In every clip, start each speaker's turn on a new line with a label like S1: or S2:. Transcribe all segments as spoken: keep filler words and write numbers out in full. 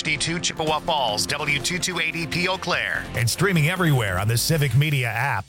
S1: fifty-two Chippewa Falls, W two two eight zero P Eau Claire, and streaming everywhere on the Civic Media app.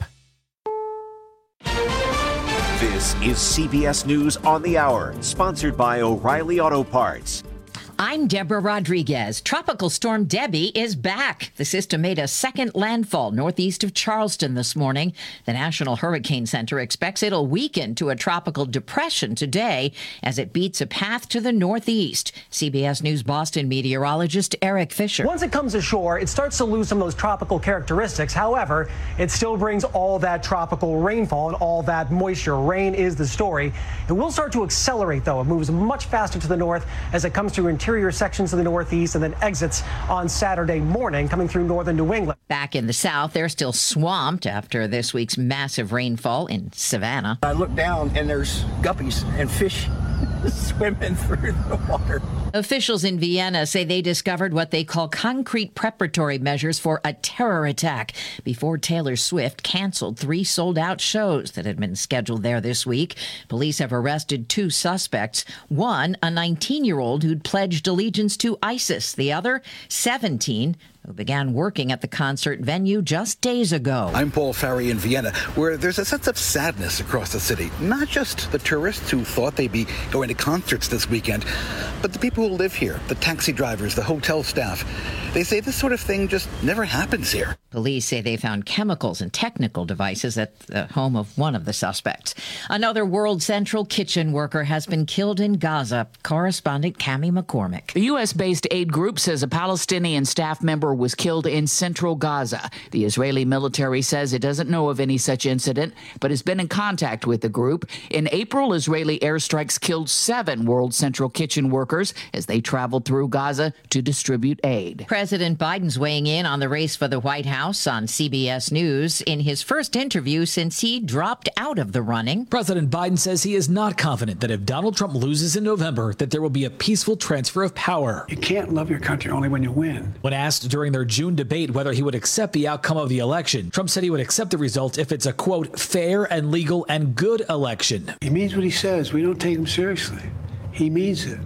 S2: This is C B S News on the Hour, sponsored by O'Reilly Auto Parts.
S3: I'm Deborah Rodriguez. Tropical Storm Debbie is back. The system made a second landfall northeast of Charleston this morning. The National Hurricane Center expects it'll weaken to a tropical depression today as it beats a path to the northeast. C B S News Boston meteorologist Eric Fisher.
S4: Once it comes ashore, it starts to lose some of those tropical characteristics. However, it still brings all that tropical rainfall and all that moisture. Rain is the story. It will start to accelerate, though. It moves much faster to the north as it comes through interior Interior sections of the northeast and then exits on Saturday morning, coming through northern New England.
S3: Back in the south, they're still swamped after this week's massive rainfall in Savannah.
S5: I look down and there's guppies and fish swimming through the water.
S3: Officials in Vienna say they discovered what they call concrete preparatory measures for a terror attack before Taylor Swift canceled three sold-out shows that had been scheduled there this week. Police have arrested two suspects. One, a nineteen-year-old who'd pledged allegiance to ISIS. The other, seventeen, who began working at the concert venue just days ago.
S6: I'm Paul Farry in Vienna, where there's a sense of sadness across the city. Not just the tourists who thought they'd be going to concerts this weekend, but the people who live here, the taxi drivers, the hotel staff. They say this sort of thing just never happens here.
S3: Police say they found chemicals and technical devices at the home of one of the suspects. Another World Central Kitchen worker has been killed in Gaza. Correspondent Cammie McCormick.
S7: The U S-based aid group says a Palestinian staff member was killed in central Gaza. The Israeli military says it doesn't know of any such incident, but has been in contact with the group. In April, Israeli airstrikes killed seven World Central Kitchen workers as they traveled through Gaza to distribute aid.
S3: President Biden's weighing in on the race for the White House on C B S News in his first interview since he dropped out of the running.
S8: President Biden says he is not confident that if Donald Trump loses in November, that there will be a peaceful transfer of power.
S9: You can't love your country only when you win.
S8: When asked during their June debate whether he would accept the outcome of the election, Trump said he would accept the result if it's a, quote, fair and legal and good election.
S9: He means what he says. We don't take him seriously. He means it.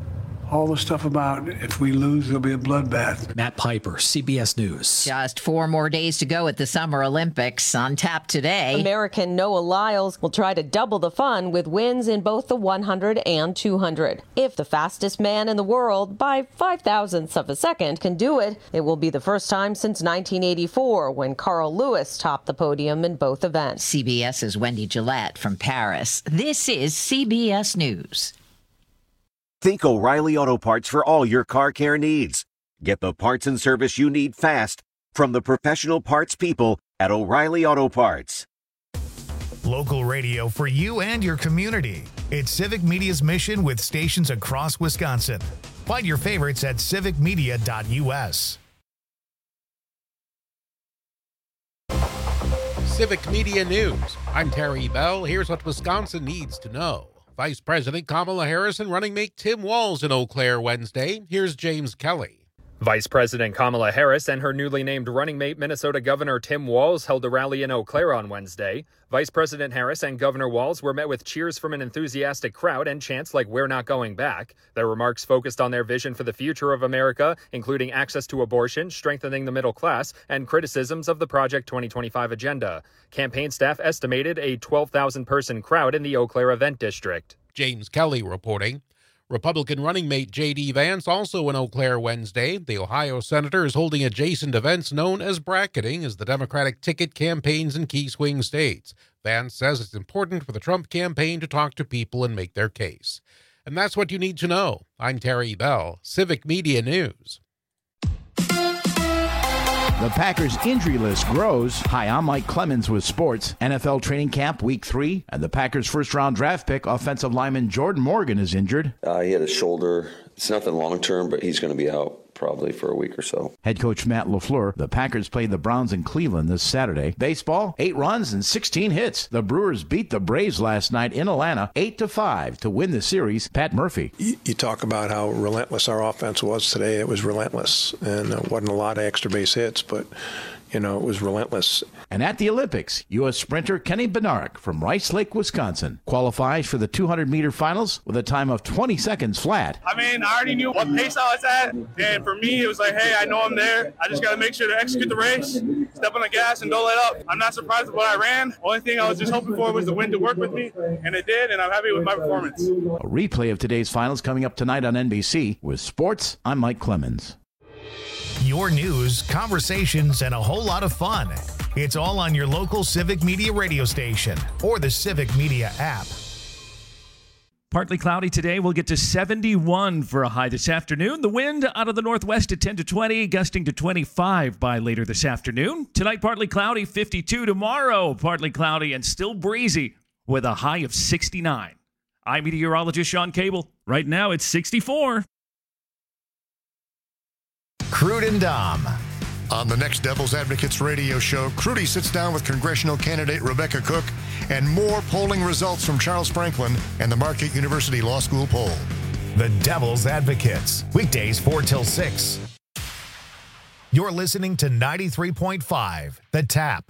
S9: All the stuff about if we lose, there'll be a bloodbath.
S8: Matt Piper, C B S News.
S3: Just four more days to go at the Summer Olympics. On tap today,
S10: American Noah Lyles will try to double the fun with wins in both the one hundred and two hundred. If the fastest man in the world by five thousandths of a second can do it, it will be the first time since nineteen eighty-four when Carl Lewis topped the podium in both events.
S3: CBS's Wendy Gillette from Paris. This is C B S News.
S2: Think O'Reilly Auto Parts for all your car care needs. Get the parts and service you need fast from the professional parts people at O'Reilly Auto Parts.
S1: Local radio for you and your community. It's Civic Media's mission with stations across Wisconsin. Find your favorites at civic media dot U S.
S11: Civic Media News. I'm Terry Bell. Here's what Wisconsin needs to know. Vice President Kamala Harris and running mate Tim Walz in Eau Claire Wednesday. Here's James Kelly.
S12: Vice President Kamala Harris and her newly named running mate Minnesota Governor Tim Walz held a rally in Eau Claire on Wednesday. Vice President Harris and Governor Walz were met with cheers from an enthusiastic crowd and chants like "We're not going back." Their remarks focused on their vision for the future of America, including access to abortion, strengthening the middle class, and criticisms of the Project twenty twenty-five agenda. Campaign staff estimated a twelve thousand person crowd in the Eau Claire event district.
S11: James Kelly reporting. Republican running mate J D. Vance also in Eau Claire Wednesday. The Ohio senator is holding adjacent events known as bracketing as the Democratic ticket campaigns in key swing states. Vance says it's important for the Trump campaign to talk to people and make their case. And that's what you need to know. I'm Terry Bell, Civic Media News.
S13: The Packers' injury list grows. Hi, I'm Mike Clemens with sports. N F L training camp week three, and the Packers' first-round draft pick, offensive lineman Jordan Morgan, is injured.
S14: Uh, he had a shoulder. It's nothing long-term, but he's going to be out probably for a week or so.
S13: Head coach Matt LaFleur. The Packers play the Browns in Cleveland this Saturday. Baseball, eight runs and sixteen hits. The Brewers beat the Braves last night in Atlanta, eight to five to win the series. Pat Murphy.
S15: You, you talk about how relentless our offense was today. It was relentless, and uh, wasn't a lot of extra base hits, but you know, it was relentless.
S13: And at the Olympics, U S sprinter Kenny Bednarek from Rice Lake, Wisconsin, qualifies for the two hundred meter finals with a time of twenty seconds flat.
S16: I mean, I already knew what pace I was at, and for me, it was like, hey, I know I'm there. I just got to make sure to execute the race, step on the gas, and don't let up. I'm not surprised with what I ran. Only thing I was just hoping for was the wind to work with me, and it did, and I'm happy with my performance.
S13: A replay of today's finals coming up tonight on N B C. With sports, I'm Mike Clemens.
S1: Your news, conversations, and a whole lot of fun. It's all on your local Civic Media radio station or the Civic Media app.
S17: Partly cloudy today. We'll get to seventy-one for a high this afternoon. The wind out of the northwest at ten to twenty, gusting to twenty-five by later this afternoon. Tonight, partly cloudy, fifty-two. Tomorrow, partly cloudy and still breezy with a high of sixty-nine. I'm meteorologist Sean Cable. Right now, it's sixty-four.
S1: Crude and Dom.
S18: On the next Devil's Advocates radio show, Crudy sits down with congressional candidate Rebecca Cook and more polling results from Charles Franklin and the Marquette University Law School poll.
S1: The Devil's Advocates, weekdays four till six. You're listening to ninety-three point five, The Tap.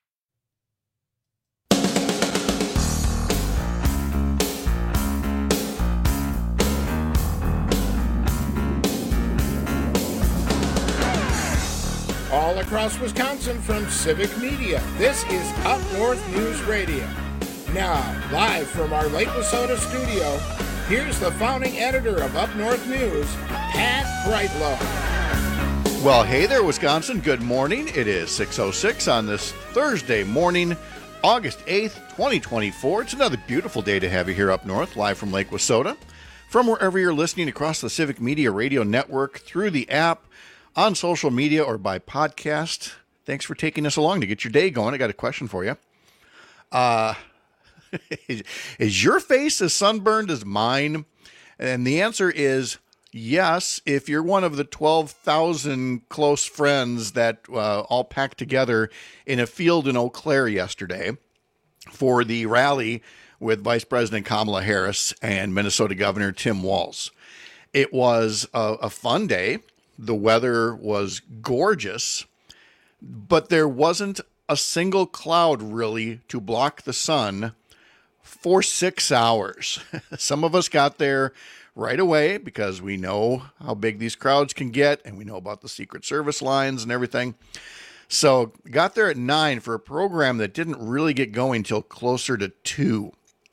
S19: All across Wisconsin from Civic Media, this is Up North News Radio. Now, live from our Lake Wissota studio, here's the founding editor of Up North News, Pat Brightlow.
S20: Well, hey there, Wisconsin. Good morning. It is six oh six on this Thursday morning, August eighth, twenty twenty-four. It's another beautiful day to have you here up north, live from Lake Wissota. From wherever you're listening across the Civic Media Radio Network, through the app, on social media, or by podcast. Thanks for taking us along to get your day going. I got a question for you. Uh, is your face as sunburned as mine? And the answer is yes, if you're one of the twelve thousand close friends that uh, all packed together in a field in Eau Claire yesterday for the rally with Vice President Kamala Harris and Minnesota Governor Tim Walz. It was a, a fun day. The weather was gorgeous, but there wasn't a single cloud really to block the sun for six hours. Some of us got there right away because we know how big these crowds can get and we know about the Secret Service lines and everything. So got there at nine for a program that didn't really get going till closer to two.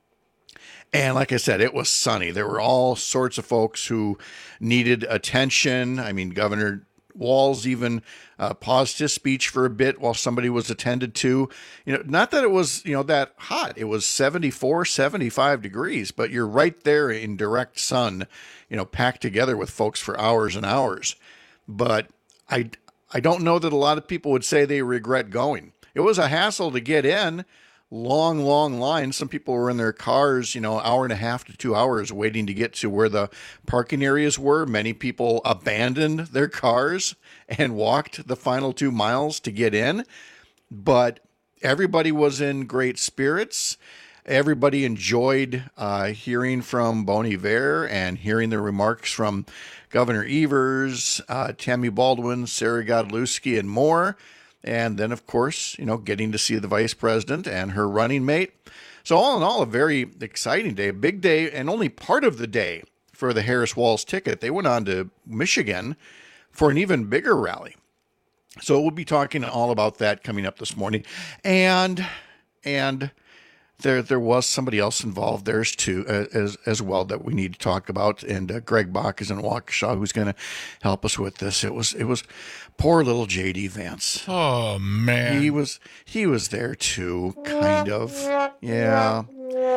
S20: And like I said, it was sunny. There were all sorts of folks who needed attention. I mean, Governor Walz even uh, paused his speech for a bit while somebody was attended to. You know, not that it was, you know, that hot. It was seventy-four, seventy-five degrees, but you're right there in direct sun, you know, packed together with folks for hours and hours. But I, I don't know that a lot of people would say they regret going. It was a hassle to get in. Long, long lines. Some people were in their cars, you know, hour and a half to two hours waiting to get to where the parking areas were. Many people abandoned their cars and walked the final two miles to get in. But everybody was in great spirits. Everybody enjoyed uh, hearing from Bon Iver and hearing the remarks from Governor Evers, uh, Tammy Baldwin, Sarah Godlewski, and more. And then, of course, you know, getting to see the vice president and her running mate. So all in all, a very exciting day, a big day, and only part of the day for the Harris-Walz ticket. They went on to Michigan for an even bigger rally. So we'll be talking all about that coming up this morning. And and there there was somebody else involved there too, uh, as as well, that we need to talk about. And uh, Greg Bach is in Waukesha, who's going to help us with this. It was it was poor little J D Vance.
S11: Oh man,
S20: he was he was there too, kind of. Yeah.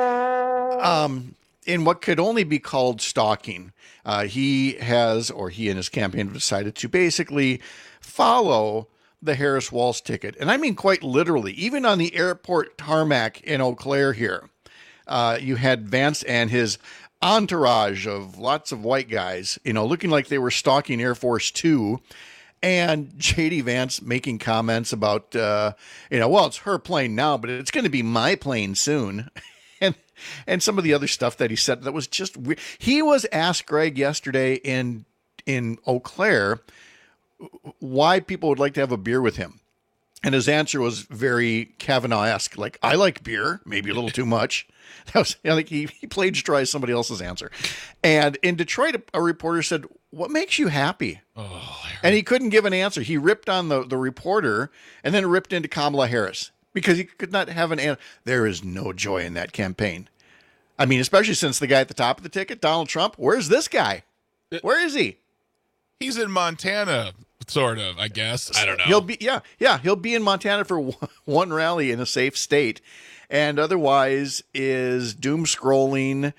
S20: Um, in what could only be called stalking, uh, he has, or he and his campaign have decided to basically follow the Harris-Walz ticket. And I mean quite literally, even on the airport tarmac in Eau Claire here, uh, you had Vance and his entourage of lots of white guys, you know, looking like they were stalking Air Force Two, and J D Vance making comments about, uh, you know, well, it's her plane now, but it's going to be my plane soon. and and some of the other stuff that he said that was just weird. He was asked, Greg, yesterday in in Eau Claire why people would like to have a beer with him. And his answer was very Kavanaugh-esque, like, I like beer, maybe a little too much. That was, you know, like he, he plagiarized somebody else's answer. And in Detroit, a, a reporter said, what makes you happy?
S11: Oh,
S20: and he couldn't give an answer. He ripped on the, the reporter and then ripped into Kamala Harris because he could not have an answer. There is no joy in that campaign. I mean, especially since the guy at the top of the ticket, Donald Trump, where's this guy? Where is he?
S15: He's in Montana, sort of, I guess. I don't know.
S20: He'll be, yeah, yeah, he'll be in Montana for one rally in a safe state, and otherwise is doom scrolling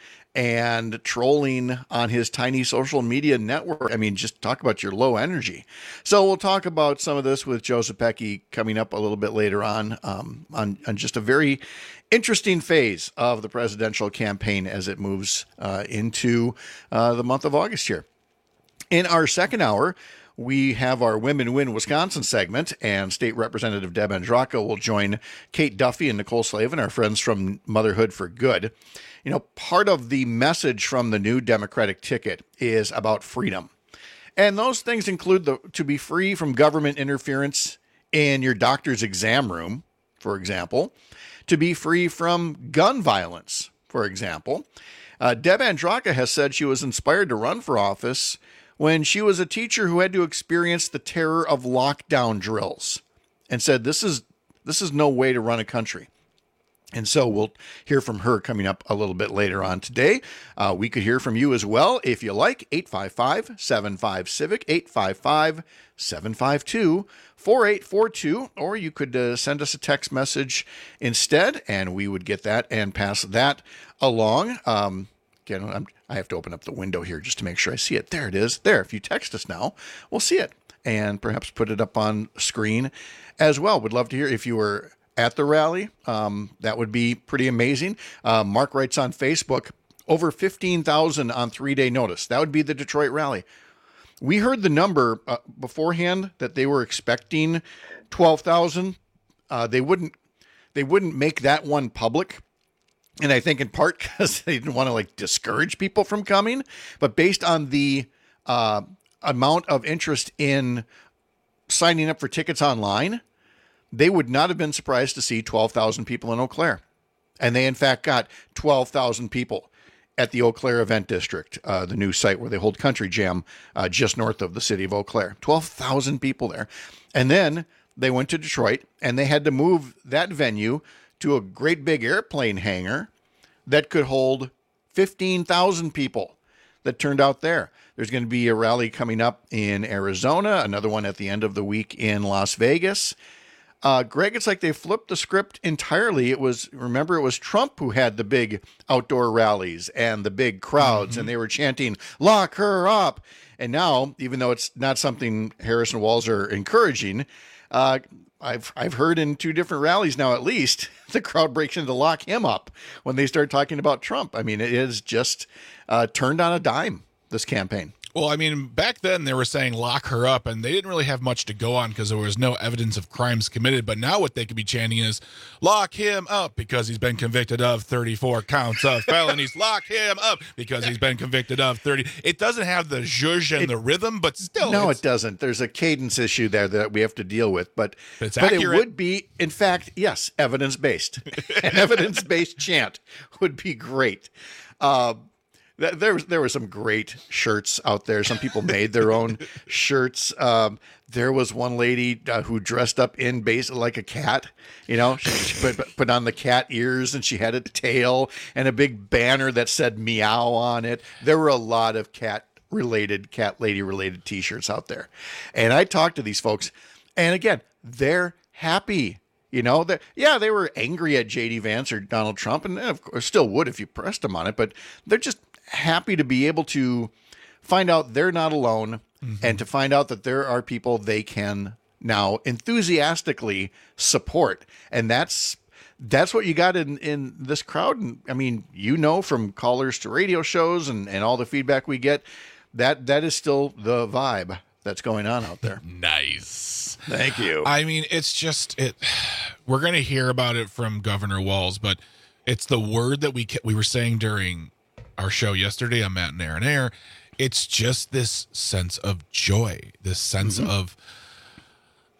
S20: and trolling on his tiny social media network. I mean, just talk about your low energy. So we'll talk about some of this with Joe Zepecki coming up a little bit later on, um, on, on just a very interesting phase of the presidential campaign as it moves uh, into uh, the month of August here. In our second hour, we have our Women Win Wisconsin segment, and State Representative Deb Andraka will join Kate Duffy and Nicole Slavin, our friends from Motherhood for Good. You know, part of the message from the new Democratic ticket is about freedom. And those things include the to be free from government interference in your doctor's exam room, for example, to be free from gun violence, for example. Uh, Deb Andraka has said she was inspired to run for office when she was a teacher who had to experience the terror of lockdown drills, and said, this is this is no way to run a country. And so we'll hear from her coming up a little bit later on today. Uh, we could hear from you as well if you like. eight five five, seven five, civic, eight five five, seven five two, four eight four two, or you could uh, send us a text message instead, and we would get that and pass that along. Um, again, I'm, I have to open up the window here just to make sure I see it. There it is. There, if you text us now, we'll see it and perhaps put it up on screen as well. Would love to hear if you were at the rally. Um, that would be pretty amazing. Uh, Mark writes on Facebook, over fifteen thousand on three-day notice. That would be the Detroit rally. We heard the number uh, beforehand that they were expecting twelve thousand. Uh, they wouldn't they wouldn't make that one public. And I think in part because they didn't want to like discourage people from coming. But based on the uh, amount of interest in signing up for tickets online, they would not have been surprised to see twelve thousand people in Eau Claire. And they, in fact, got twelve thousand people at the Eau Claire Event District, uh, the new site where they hold Country Jam uh, just north of the city of Eau Claire. twelve thousand people there. And then they went to Detroit, and they had to move that venue to a great big airplane hangar that could hold fifteen thousand people that turned out there. There's going to be a rally coming up in Arizona, another one at the end of the week in Las Vegas. Uh, Greg, it's like they flipped the script entirely. It was, remember, it was Trump who had the big outdoor rallies and the big crowds, mm-hmm. and they were chanting, lock her up. And now, even though it's not something Harris and Walz are encouraging, uh, I've I've heard in two different rallies now, at least, the crowd breaks in to lock him up when they start talking about Trump. I mean, it is just uh, turned on a dime, this campaign.
S15: Well, I mean, back then they were saying lock her up, and they didn't really have much to go on because there was no evidence of crimes committed. But now what they could be chanting is lock him up because he's been convicted of thirty-four counts of felonies. Lock him up because he's been convicted of thirty. It doesn't have the zhuzh and it, the rhythm, but still.
S20: No, it doesn't. There's a cadence issue there that we have to deal with. But,
S15: it's
S20: but
S15: accurate.
S20: It would be, in fact, yes, evidence-based. An evidence-based chant would be great. Uh, There was there were some great shirts out there. Some people made their own shirts. Um, there was one lady uh, who dressed up in basically like a cat. You know, she, she put put on the cat ears and she had a tail and a big banner that said meow on it. There were a lot of cat related, cat lady related T-shirts out there. And I talked to these folks, and again, they're happy. You know, that yeah, they were angry at J D Vance or Donald Trump, and of course still would if you pressed them on it. But they're just happy to be able to find out they're not alone, mm-hmm. and to find out that there are people they can now enthusiastically support. And that's that's what you got in, in this crowd. And I mean, you know, from callers to radio shows and, and all the feedback we get, that that is still the vibe that's going on out there.
S15: Nice.
S20: Thank you.
S15: I mean, it's just it. We're going to hear about it from Governor Walz, but it's the word that we we were saying during our show yesterday on Matt and Aaron Air. It's just this sense of joy, this sense mm-hmm. of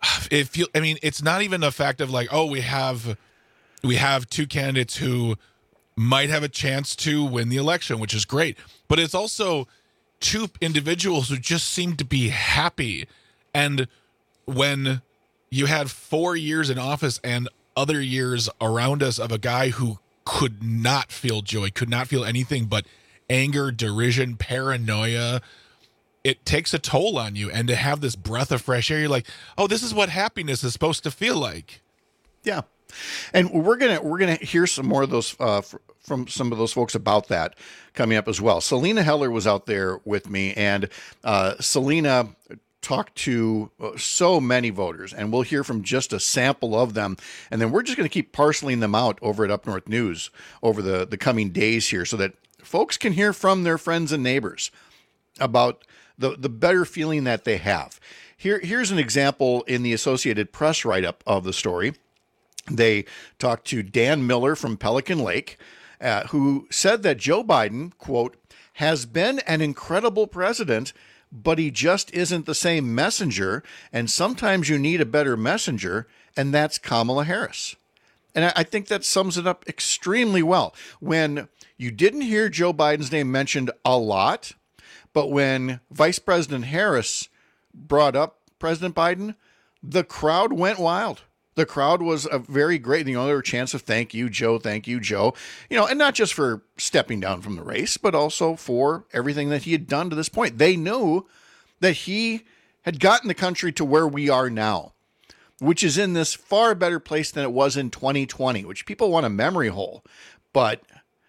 S15: it feel. I mean, it's not even a fact of like, oh, we have we have two candidates who might have a chance to win the election, which is great. But it's also two individuals who just seem to be happy. And when you had four years in office and other years around us of a guy who could not feel joy, could not feel anything but anger, derision, paranoia, it takes a toll on you. And to have this breath of fresh air, you're like, oh, this is what happiness is supposed to feel like.
S20: Yeah. And we're gonna we're gonna hear some more of those uh, f- from some of those folks about that coming up as well. Selena Heller was out there with me, and uh, Selena talked to so many voters, and we'll hear from just a sample of them, and then we're just going to keep parceling them out over at Up North News over the the coming days here, so that folks can hear from their friends and neighbors about the the better feeling that they have. Here here's an example in the Associated Press write-up of the story. They talked to Dan Miller from Pelican Lake, uh, who said that Joe Biden, quote, has been an incredible president, but he just isn't the same messenger. And sometimes you need a better messenger, and that's Kamala Harris. And I, I think that sums it up extremely well. When you didn't hear Joe Biden's name mentioned a lot, but when Vice President Harris brought up President Biden, the crowd went wild. The crowd was a very great, you know, there were chants of thank you, Joe, thank you, Joe, you know, and not just for stepping down from the race, but also for everything that he had done to this point. They knew that he had gotten the country to where we are now, which is in this far better place than it was in twenty twenty, which people want a memory hole. But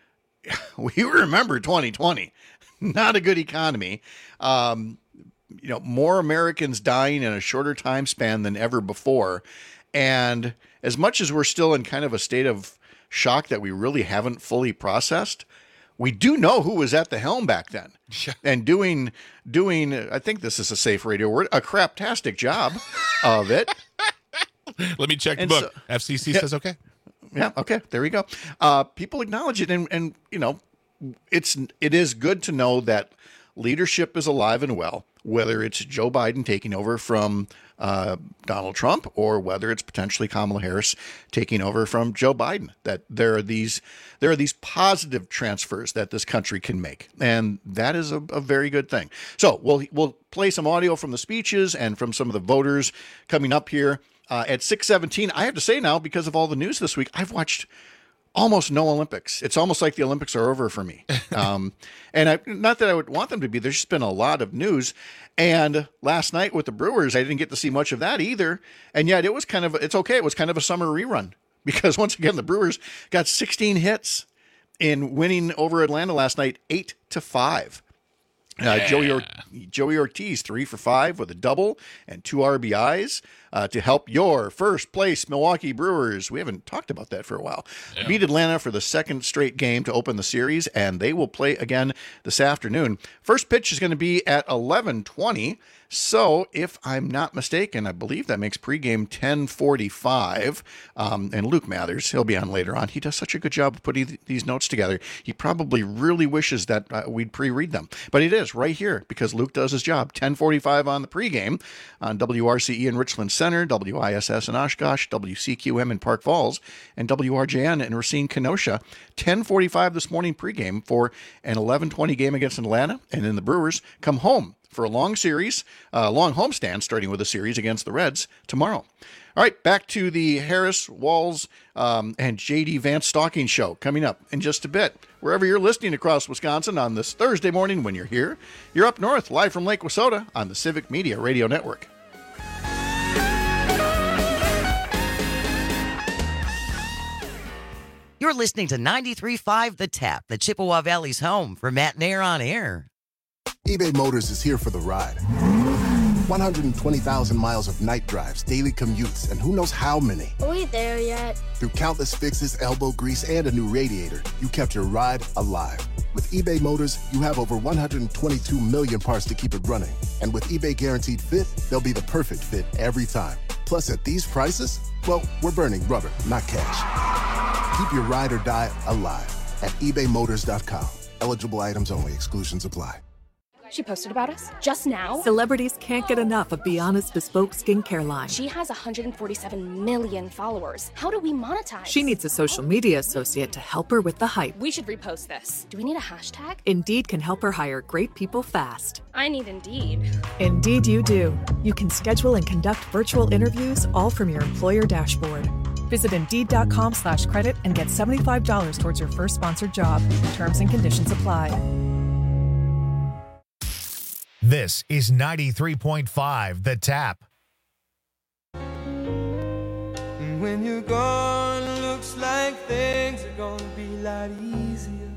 S20: we remember twenty twenty, not a good economy. Um, you know, more Americans dying in a shorter time span than ever before. And as much as we're still in kind of a state of shock that we really haven't fully processed, we do know who was at the helm back then and doing, doing, I think this is a safe radio word, a craptastic job of it.
S15: Let me check the
S20: And
S15: book.
S20: so-
S15: F C C
S20: Yeah.
S15: says okay.
S20: Yeah. Okay. There we go. Uh, people acknowledge it. And, and, you know, it's, it is good to know that leadership is alive and well, whether it's Joe Biden taking over from uh, Donald Trump or whether it's potentially Kamala Harris taking over from Joe Biden, that there are these, there are these positive transfers that this country can make. And that is a, a very good thing. So we'll, we'll play some audio from the speeches and from some of the voters coming up here uh, at six seventeen. I have to say now, because of all the news this week, I've watched almost no Olympics. It's almost like the Olympics are over for me. Um, and I, not that I would want them to be, there's just been a lot of news. And last night with the Brewers, I didn't get to see much of that either. And yet it was kind of, it's okay. It was kind of a summer rerun because once again, the Brewers got sixteen hits in winning over Atlanta last night, eight to five. Uh,
S15: Yeah.
S20: Joey, or- Joey Ortiz, three for five with a double and two R B Is uh, to help your first place Milwaukee Brewers. We haven't talked about that for a while.
S15: Yeah.
S20: Beat Atlanta for the second straight game to open the series, and they will play again this afternoon. First pitch is going to be at eleven twenty. So, if I'm not mistaken, I believe that makes pregame ten forty-five. Um, and Luke Mathers, he'll be on later on. He does such a good job of putting th- these notes together. He probably really wishes that uh, we'd pre-read them. But it is right here because Luke does his job. ten forty-five on the pregame on W R C E in Richland Center, W I S S in Oshkosh, W C Q M in Park Falls, and W R J N in Racine, Kenosha. ten forty-five this morning pregame for an eleven twenty game against Atlanta. And then the Brewers come home for a long series, a uh, long homestand, starting with a series against the Reds tomorrow. All right, back to the Harris, Walls, um, and J D Vance Stalking Show coming up in just a bit. Wherever you're listening across Wisconsin on this Thursday morning when you're here, you're up north, live from Lake Wissota on the Civic Media Radio Network.
S21: You're listening to ninety-three point five The Tap, the Chippewa Valley's home for Matt Nair on air.
S22: eBay Motors is here for the ride. one hundred twenty thousand miles of night drives, daily commutes, and who knows how many.
S23: Are we there yet?
S22: Through countless fixes, elbow grease, and a new radiator, you kept your ride alive. With eBay Motors, you have over one hundred twenty-two million parts to keep it running. And with eBay Guaranteed Fit, they'll be the perfect fit every time. Plus, at these prices, well, we're burning rubber, not cash. Keep your ride or die alive at ebay motors dot com. Eligible items only. Exclusions apply.
S4: She posted about us just now.
S5: Celebrities can't get enough of Biana's bespoke skincare line.
S4: She has one hundred forty-seven million followers. How do we monetize?
S5: She needs a social media associate to help her with the hype.
S4: We should repost this. Do we need a hashtag?
S5: Indeed can help her hire great people fast.
S4: I need Indeed.
S5: Indeed you do. You can schedule and conduct virtual interviews all from your employer dashboard. Visit Indeed.com slash credit and get seventy-five dollars towards your first sponsored job. Terms and conditions apply.
S1: This is ninety-three point five The Tap.
S23: When you're gone, looks like things are gonna be a lot easier.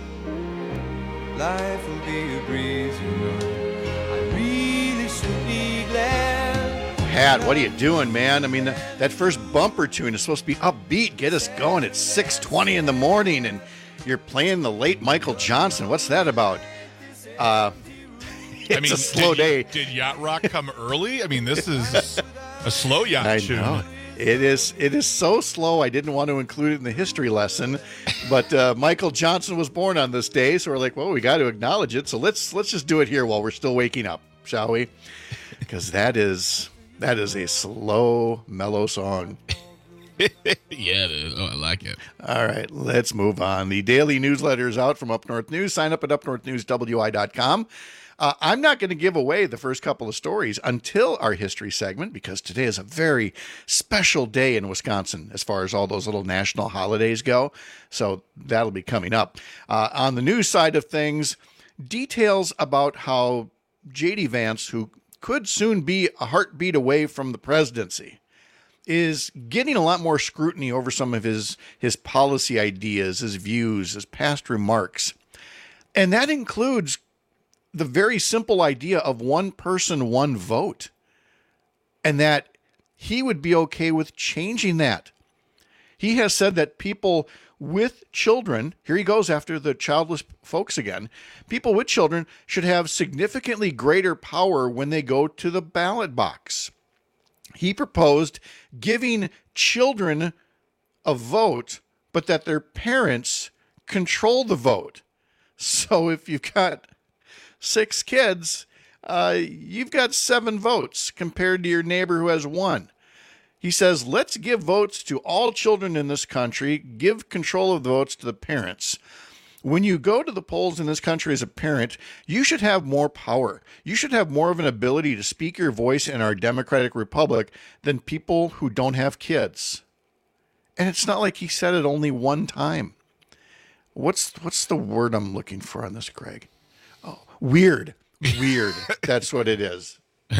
S23: Life will be a breeze, you know. I really should be glad.
S20: Pat, what are you doing, man? I mean, that first bumper tune is supposed to be upbeat, get us going at six twenty in the morning, and you're playing the late Michael Johnson. What's that about? Uh... It's
S15: I mean,
S20: a slow
S15: did,
S20: day.
S15: Did Yacht Rock come early? I mean, this is a slow yacht
S20: I
S15: tune.
S20: know. It is. It is so slow. I didn't want to include it in the history lesson, but uh, Michael Johnson was born on this day, so we're like, well, we got to acknowledge it. So let's let's just do it here while we're still waking up, shall we? Because that is that is a slow, mellow song.
S15: Yeah, it is. Oh, I like it.
S20: All right, let's move on. The daily newsletter is out from Up North News. Sign up at up north news w i dot com. Uh, I'm not going to give away the first couple of stories until our history segment, because today is a very special day in Wisconsin as far as all those little national holidays go. So that'll be coming up. Uh, on the news side of things, details about how J D Vance, who could soon be a heartbeat away from the presidency, is getting a lot more scrutiny over some of his, his policy ideas, his views, his past remarks. And that includes the very simple idea of one person, one vote, and that he would be okay with changing that. He has said that people with children, here he goes after the childless folks again, people with children should have significantly greater power when they go to the ballot box. He proposed giving children a vote, but that their parents control the vote. So if you've got six kids, uh, you've got seven votes compared to your neighbor who has one. He says, let's give votes to all children in this country, give control of the votes to the parents. When you go to the polls in this country as a parent, you should have more power. You should have more of an ability to speak your voice in our democratic republic than people who don't have kids. And it's not like he said it only one time. What's what's the word I'm looking for on this, Greg? Weird. Weird. That's what it is.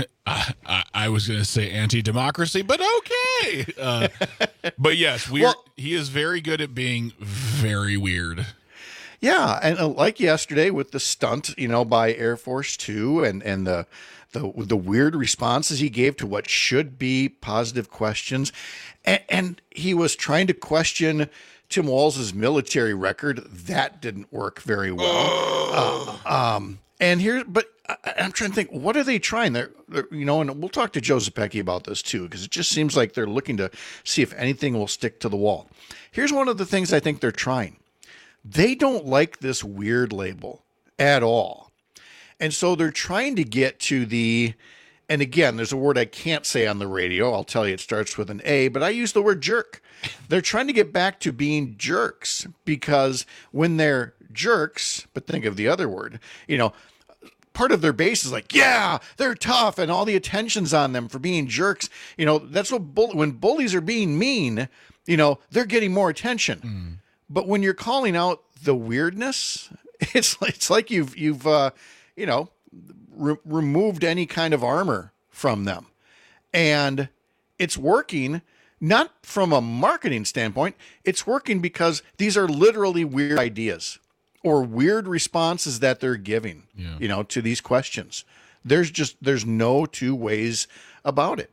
S15: I, I, I was going to say anti-democracy, but okay. Uh, but yes, weird. Well, he is very good at being very weird.
S20: Yeah, and uh, like yesterday with the stunt, you know, by Air Force Two, and and the the the weird responses he gave to what should be positive questions, and, and he was trying to question Tim Walz's military record. That didn't work very well. uh, um. And here, but I, I'm trying to think, what are they trying? They're, they're, you know, and we'll talk to Joe Zepecki about this too, because it just seems like they're looking to see if anything will stick to the wall. Here's one of the things I think they're trying. They don't like this weird label at all. And so they're trying to get to the, and again, there's a word I can't say on the radio. I'll tell you it starts with an A, but I use the word jerk. They're trying to get back to being jerks, because when they're jerks, but think of the other word, you know, part of their base is like, yeah, they're tough, and all the attention's on them for being jerks. You know, that's what, bull- when bullies are being mean, you know, they're getting more attention. Mm. But when you're calling out the weirdness, it's it's like you've, you've uh, you know, re- removed any kind of armor from them. And it's working, not from a marketing standpoint, it's working because these are literally weird ideas or weird responses that they're giving, yeah. you know, to these questions. There's just, there's no two ways about it.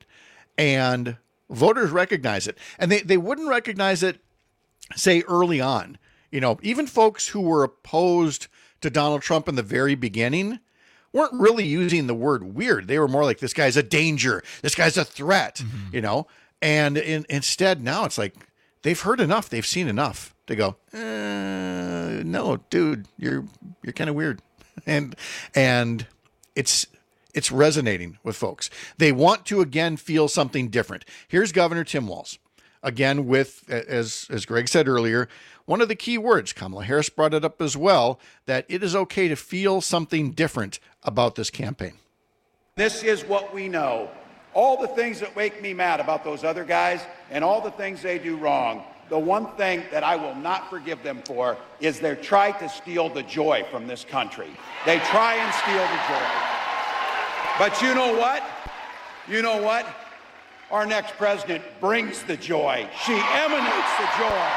S20: And voters recognize it. And they, they wouldn't recognize it, say, early on. You know, even folks who were opposed to Donald Trump in the very beginning weren't really using the word weird. They were more like, this guy's a danger. This guy's a threat, mm-hmm. you know? And in, instead now it's like, they've heard enough. They've seen enough to go, uh, no, dude, you're, you're kind of weird. and and it's it's resonating with folks. They want to again feel something different. Here's Governor Tim Walz again with, as as Greg said earlier, one of the key words. Kamala Harris brought it up as well, that it is okay to feel something different about this campaign.
S6: This is what we know. All the things that make me mad about those other guys and all the things they do wrong, the one thing that I will not forgive them for is they try to steal the joy from this country. They try and steal the joy. But you know what? You know what? Our next president brings the joy. She emanates the joy.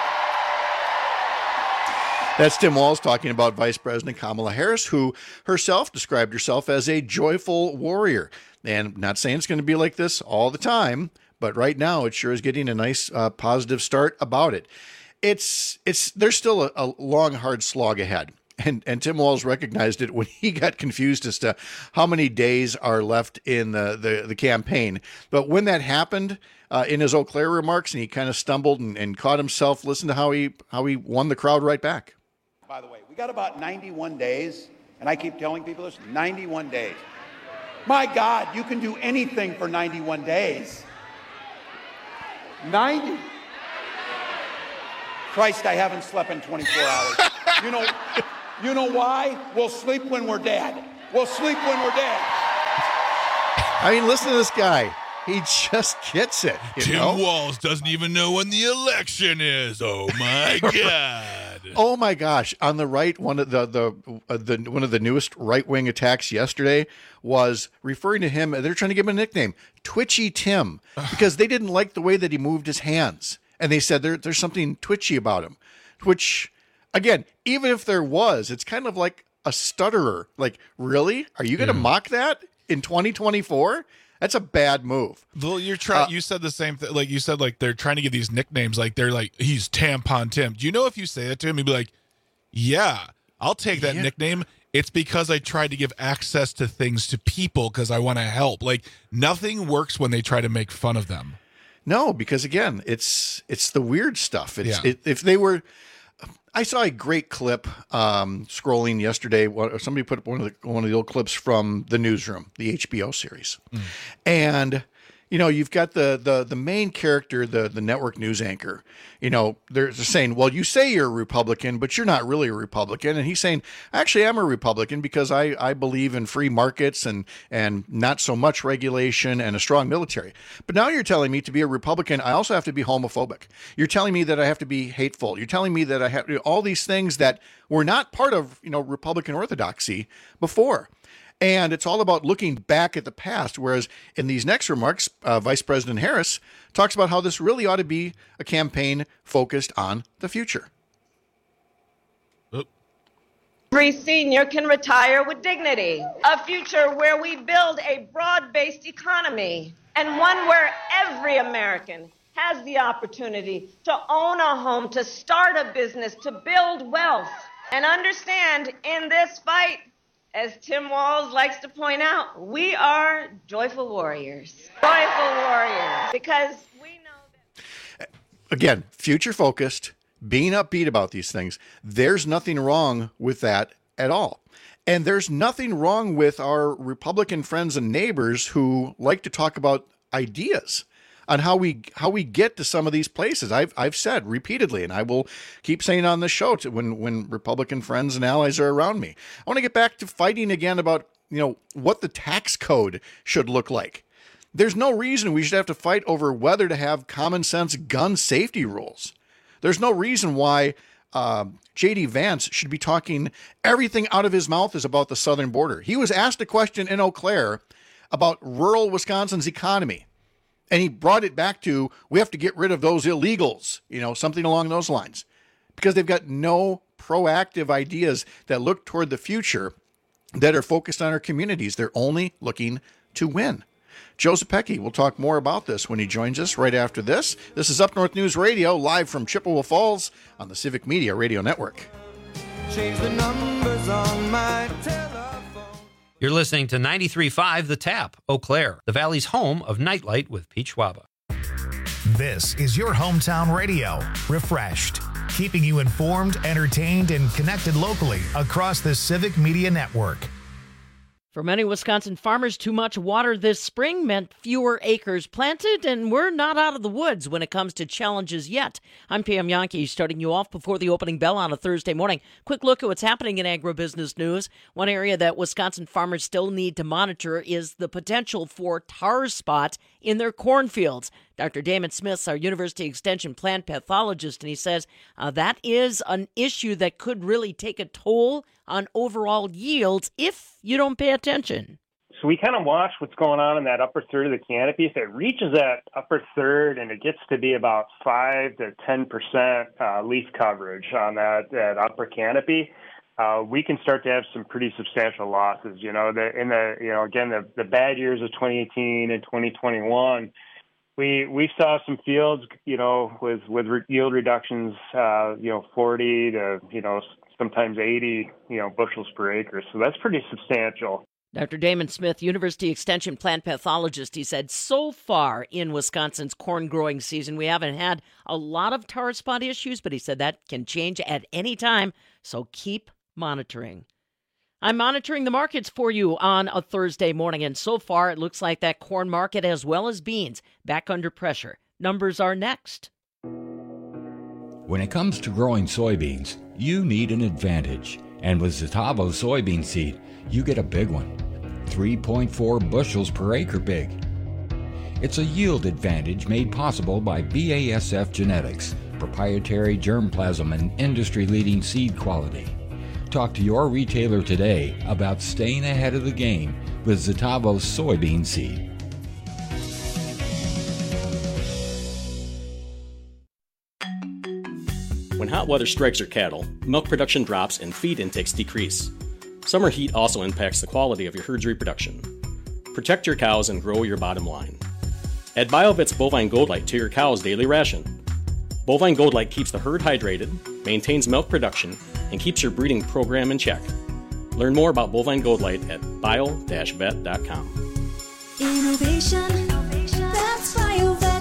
S20: That's Tim Walz talking about Vice President Kamala Harris, who herself described herself as a joyful warrior. And not saying it's going to be like this all the time, but right now it sure is getting a nice uh, positive start about it. It's it's there's still a, a long, hard slog ahead. And and Tim Walz recognized it when he got confused as to how many days are left in the, the, the campaign. But when that happened uh, in his Eau Claire remarks, and he kind of stumbled and, and caught himself, listen to how he how he won the crowd right back.
S6: By the way, we got about ninety-one days, and I keep telling people this, ninety-one days. My God, you can do anything for ninety-one days. ninety. Christ, I haven't slept in twenty-four hours. You know, you know why? We'll sleep when we're dead. We'll sleep when we're dead.
S20: I mean, listen to this guy. He just gets it. You
S15: Tim
S20: know?
S15: Walz doesn't even know when the election is. Oh my God!
S20: Oh my gosh! On the right, one of the the uh, the one of the newest right wing attacks yesterday was referring to him. They're trying to give him a nickname, Twitchy Tim, because they didn't like the way that he moved his hands, and they said there there's something twitchy about him. Which, again, even if there was, it's kind of like a stutterer. Like, really? Are you going to yeah. mock that in twenty twenty-four? That's a bad move.
S15: Well, you're trying.
S20: Uh,
S15: you said the same thing. Like you said, like they're trying to give these nicknames. Like they're like, he's Tampon Tim. Do you know if you say that to him, he'd be like, "Yeah, I'll take that yeah. nickname. It's because I tried to give access to things to people because I want to help." Like nothing works when they try to make fun of them.
S20: No, because again, it's it's the weird stuff. It's
S15: yeah.
S20: it, if they were. I saw a great clip um, scrolling yesterday. Somebody put up one of the one of the old clips from The Newsroom, the H B O series, mm. and you know you've got the the the main character, the the network news anchor. You know they're saying, "Well, you say you're a Republican, but you're not really a Republican," and he's saying, "Actually, I'm a Republican because I I believe in free markets and and not so much regulation and a strong military." But now you're telling me to be a Republican, I also have to be homophobic. You're telling me that I have to be hateful. You're telling me that I have all these things that were not part of you know Republican orthodoxy before. And it's all about looking back at the past, whereas in these next remarks, uh, Vice President Harris talks about how this really ought to be a campaign focused on the future.
S7: Every senior can retire with dignity. A future where we build a broad-based economy and one where every American has the opportunity to own a home, to start a business, to build wealth. And understand, in this fight, as Tim Walz likes to point out, we are joyful warriors. Joyful warriors. Because we know that...
S20: Again, future-focused, being upbeat about these things. There's nothing wrong with that at all. And there's nothing wrong with our Republican friends and neighbors who like to talk about ideas on how we how we get to some of these places. I've I've said repeatedly, and I will keep saying on this show to when when Republican friends and allies are around me. I want to get back to fighting again about you know what the tax code should look like. There's no reason we should have to fight over whether to have common sense gun safety rules. There's no reason why uh, J D Vance should be talking everything out of his mouth is about the southern border. He was asked a question in Eau Claire about rural Wisconsin's economy. And he brought it back to, we have to get rid of those illegals, you know, something along those lines. Because they've got no proactive ideas that look toward the future that are focused on our communities. They're only looking to win. Joe Zepecki will talk more about this when he joins us right after this. This is Up North News Radio, live from Chippewa Falls on the Civic Media Radio Network.
S23: Change the numbers on my telephone.
S9: You're listening to ninety-three point five The Tap, Eau Claire, the Valley's home of Nightlight with Pete Schwaba.
S1: This is your hometown radio, refreshed. keeping you informed, entertained, and connected locally across the Civic Media Network.
S3: For many Wisconsin farmers, too much water this spring meant fewer acres planted, and we're not out of the woods when it comes to challenges yet. I'm Pam Yankee, starting you off before the opening bell on a Thursday morning. Quick look at what's happening in agribusiness news. One area that Wisconsin farmers still need to monitor is the potential for tar spot in their cornfields. Doctor Damon Smith's our University Extension plant pathologist, and he says uh, that is an issue that could really take a toll on overall yields if you don't pay attention.
S8: So we kind of watch what's going on in that upper third of the canopy. If it reaches that upper third and it gets to be about five to ten percent uh, leaf coverage on that, that upper canopy, uh, we can start to have some pretty substantial losses. You know, the, in the you know again the, the bad years of twenty eighteen and twenty twenty-one. We we saw some fields, you know, with with re- yield reductions, uh, you know, forty to you know sometimes eighty, you know, bushels per acre. So that's pretty substantial.
S3: Doctor Damon Smith, University Extension plant pathologist, he said so far in Wisconsin's corn growing season, we haven't had a lot of tar spot issues, but he said that can change at any time. So keep monitoring. I'm monitoring the markets for you on a Thursday morning, and so far it looks like that corn market as well as beans back under pressure. Numbers are next.
S10: When it comes to growing soybeans, you need an advantage. And with Zetavo soybean seed, you get a big one. three point four bushels per acre big. It's a yield advantage made possible by B A S F genetics, proprietary germplasm and industry-leading seed quality. Talk to your retailer today about staying ahead of the game with Zetavo soybean seed.
S24: When hot weather strikes your cattle, milk production drops and feed intakes decrease. Summer heat also impacts the quality of your herd's reproduction. Protect your cows and grow your bottom line. Add BioVet's Bovine Gold Light to your cow's daily ration. Bovine Gold Light keeps the herd hydrated, maintains milk production, and keeps your breeding program in check. Learn more about Bovine Gold Light at bio dash vet dot com.
S25: Innovation, that's BioVet.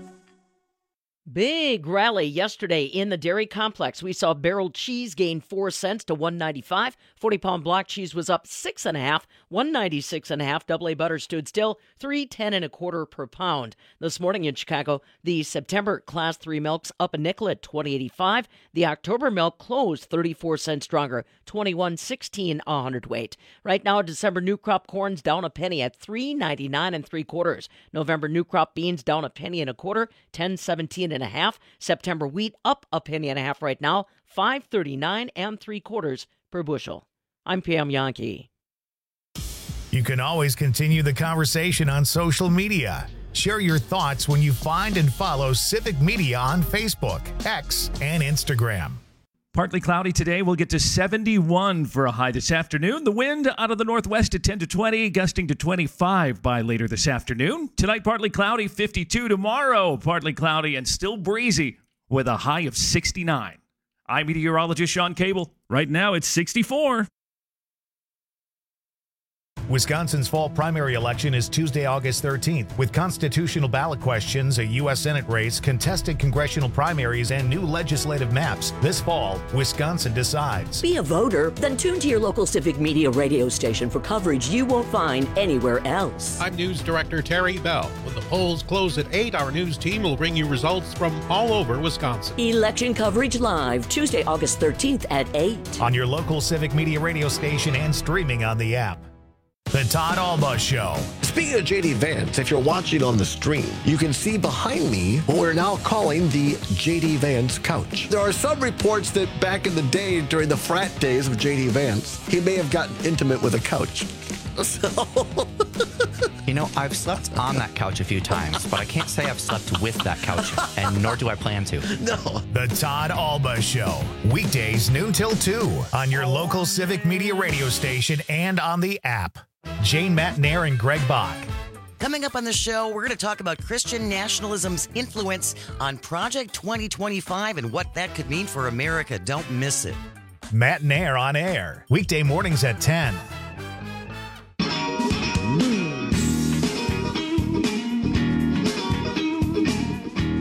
S3: Big rally yesterday in the dairy complex. We saw barrel cheese gain four cents to one ninety-five. forty-pound block cheese was up six and a half, one ninety-six and a half. Double A butter stood still, three ten and a quarter per pound. This morning in Chicago, the September Class three milks up a nickel at twenty eighty-five. The October milk closed thirty-four cents stronger, twenty-one sixteen a hundredweight. Right now, December new crop corn's down a penny at three ninety-nine and three quarters. November new crop beans down a penny and a quarter, ten seventeen and a half. September wheat up a penny and a half right now, five thirty-nine and three quarters per bushel. I'm Pam Yankee.
S1: You can always continue the conversation on social media. Share your thoughts when you find and follow Civic Media on Facebook, X, and Instagram.
S17: Partly cloudy today. We'll get to seventy-one for a high this afternoon. The wind out of the northwest at ten to twenty, gusting to twenty-five by later this afternoon. Tonight, partly cloudy, fifty-two. Tomorrow, partly cloudy and still breezy with a high of sixty-nine. I'm meteorologist Sean Cable. Right now, it's sixty-four.
S1: Wisconsin's fall primary election is Tuesday, August thirteenth, with constitutional ballot questions, a U S Senate race, contested congressional primaries, and new legislative maps. This fall, Wisconsin decides.
S26: Be a voter? Then tune to your local Civic Media radio station for coverage you won't find anywhere else.
S11: I'm News Director Terry Bell. When the polls close at eight, our news team will bring you results from all over Wisconsin.
S26: Election coverage live, Tuesday, August thirteenth at eight.
S1: On your local Civic Media radio station and streaming on the app. The Todd Alba Show.
S27: Speaking of J D Vance, if you're watching on the stream, you can see behind me what we're now calling the J D Vance couch. There are some reports that back in the day, during the frat days of J D Vance, he may have gotten intimate with a couch. So...
S28: You know, I've slept on that couch a few times, but I can't say I've slept with that couch, and nor do I plan to.
S27: No.
S1: The Todd Alba Show. Weekdays noon till two on your local Civic Media radio station and on the app. Jane Matnair and Greg Bach.
S21: Coming up on the show, we're going to talk about Christian nationalism's influence on Project twenty twenty-five and what that could mean for America. Don't miss it.
S1: Matnair on air. Weekday mornings at ten.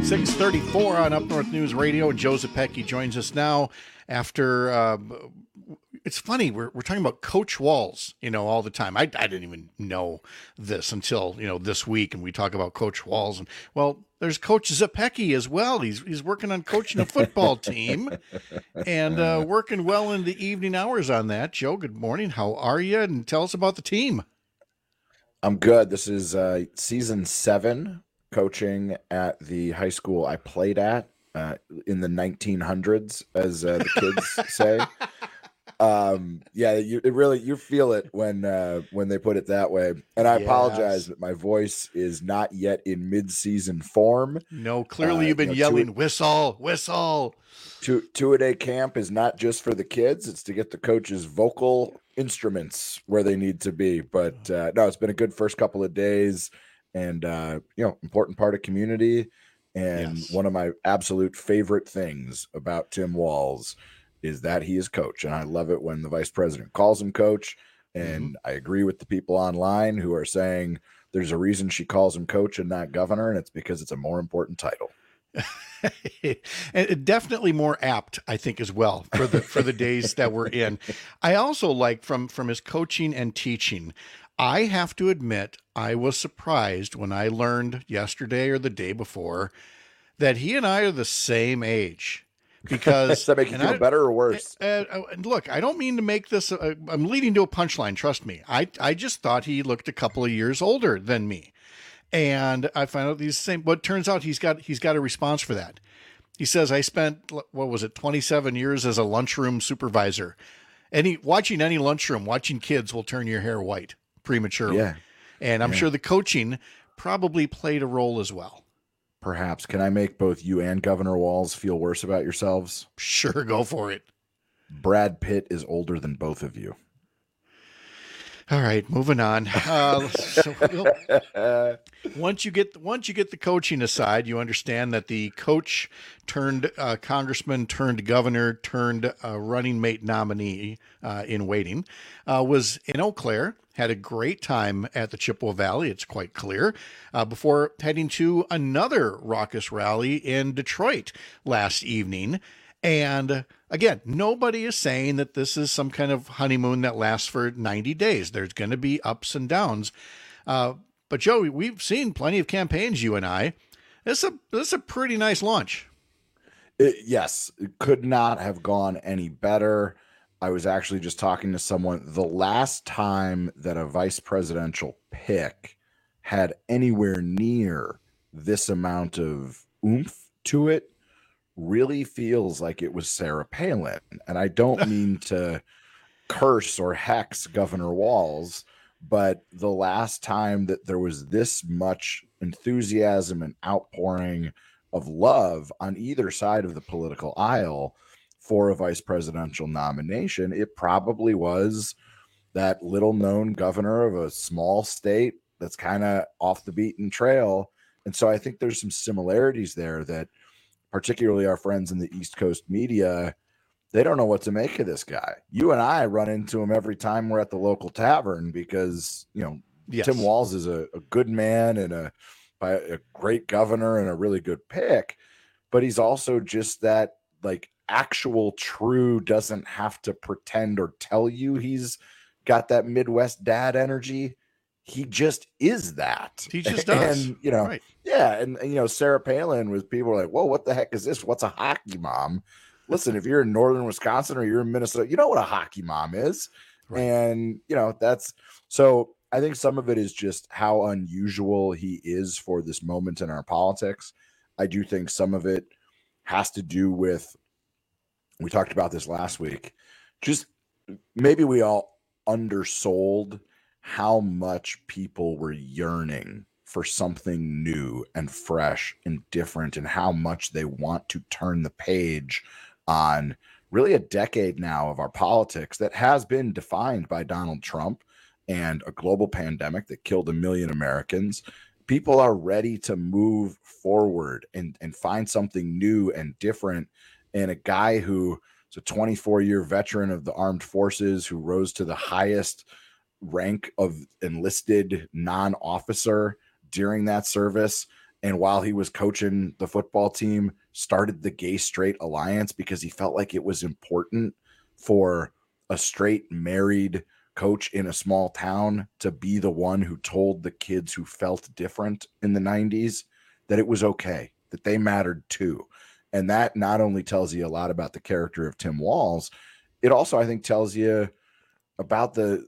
S20: six thirty-four on Up North News Radio, and Joe Zepecki joins us now after, uh, it's funny, we're, we're talking about Coach Walz, you know, all the time. I, I didn't even know this until, you know, this week, and we talk about Coach Walz, and, well, there's Coach Zepecki as well. He's he's working on coaching a football team and uh, working well in the evening hours on that. Joe, good morning. How are you? And tell us about the team.
S2: I'm good. This is uh, season seven, coaching at the high school I played at uh, in the nineteen hundreds, as uh, the kids say. Um, yeah, you it really you feel it when uh, when they put it that way. And I yes. apologize that my voice is not yet in mid-season form.
S20: No, clearly
S2: uh,
S20: you've been
S2: you know,
S20: yelling,
S2: two,
S20: whistle, whistle.
S2: Two two a day camp is not just for the kids; it's to get the coaches' vocal instruments where they need to be. But uh, no, it's been a good first couple of days, and uh, you know, important part of community. And yes. one of my absolute favorite things about Tim Walz is that he is coach. And I love it when the vice president calls him coach. And mm-hmm. I agree with the people online who are saying there's a reason she calls him coach and not governor. And it's because it's a more important title.
S20: And definitely more apt, I think, as well for the, for the days that we're in. I also like from, from his coaching and teaching, I have to admit, I was surprised when I learned yesterday or the day before that he and I are the same age. Because
S2: does that make you feel I, better or worse?
S20: Uh, uh, look, I don't mean to make this. Uh, I'm leading to a punchline. Trust me. I I just thought he looked a couple of years older than me, and I found out he's the same. But it turns out he's got he's got a response for that. He says, "I spent what was it, twenty-seven years as a lunchroom supervisor. Any watching any lunchroom, watching kids will turn your hair white prematurely.
S2: Yeah.
S20: And I'm
S2: yeah.
S20: sure the coaching probably played a role as well."
S2: Perhaps. Can I make both you and Governor Walz feel worse about yourselves?
S20: Sure, go for it.
S2: Brad Pitt is older than both of you.
S20: All right, moving on. Uh, so we'll, once you get once you get the coaching aside, you understand that the coach turned uh, congressman turned governor turned uh, running mate nominee uh, in waiting uh, was in Eau Claire. Had a great time at the Chippewa Valley, it's quite clear, uh, before heading to another raucous rally in Detroit last evening. And again, nobody is saying that this is some kind of honeymoon that lasts for ninety days. There's going to be ups and downs. Uh, but Joe, we've seen plenty of campaigns, you and I. This is a, this is a pretty nice launch.
S2: It, yes, it could not have gone any better. I was actually just talking to someone. The last time that a vice presidential pick had anywhere near this amount of oomph to it really feels like it was Sarah Palin. And I don't mean to curse or hex Governor Walz, but the last time that there was this much enthusiasm and outpouring of love on either side of the political aisle for a vice presidential nomination, it probably was that little known governor of a small state that's kind of off the beaten trail. And so I think there's some similarities there that particularly our friends in the East Coast media, they don't know what to make of this guy. You and I run into him every time we're at the local tavern because, you know, yes. Tim Walz is a, a good man and a, a great governor and a really good pick, but he's also just that like actual true doesn't have to pretend or tell you he's got that Midwest dad energy. He just is that.
S20: He just does.
S2: And, you know,
S20: right.
S2: yeah. And, and, you know, Sarah Palin was people were like, whoa, what the heck is this? What's a hockey mom? Listen, if you're in northern Wisconsin or you're in Minnesota, you know what a hockey mom is. Right. And, you know, that's so I think some of it is just how unusual he is for this moment in our politics. I do think some of it has to do with, we talked about this last week, just maybe we all undersold how much people were yearning for something new and fresh and different, and how much they want to turn the page on really a decade now of our politics that has been defined by Donald Trump and a global pandemic that killed a million Americans. People are ready to move forward and, and find something new and different. And a guy who is a twenty-four year veteran of the armed forces who rose to the highest rank of enlisted non-officer during that service And while he was coaching the football team, started the Gay Straight Alliance because he felt like it was important for a straight married coach in a small town to be the one who told the kids who felt different in the nineties that it was okay, that they mattered too. And that not only tells you a lot about the character of Tim Walz, it also, I think, tells you about the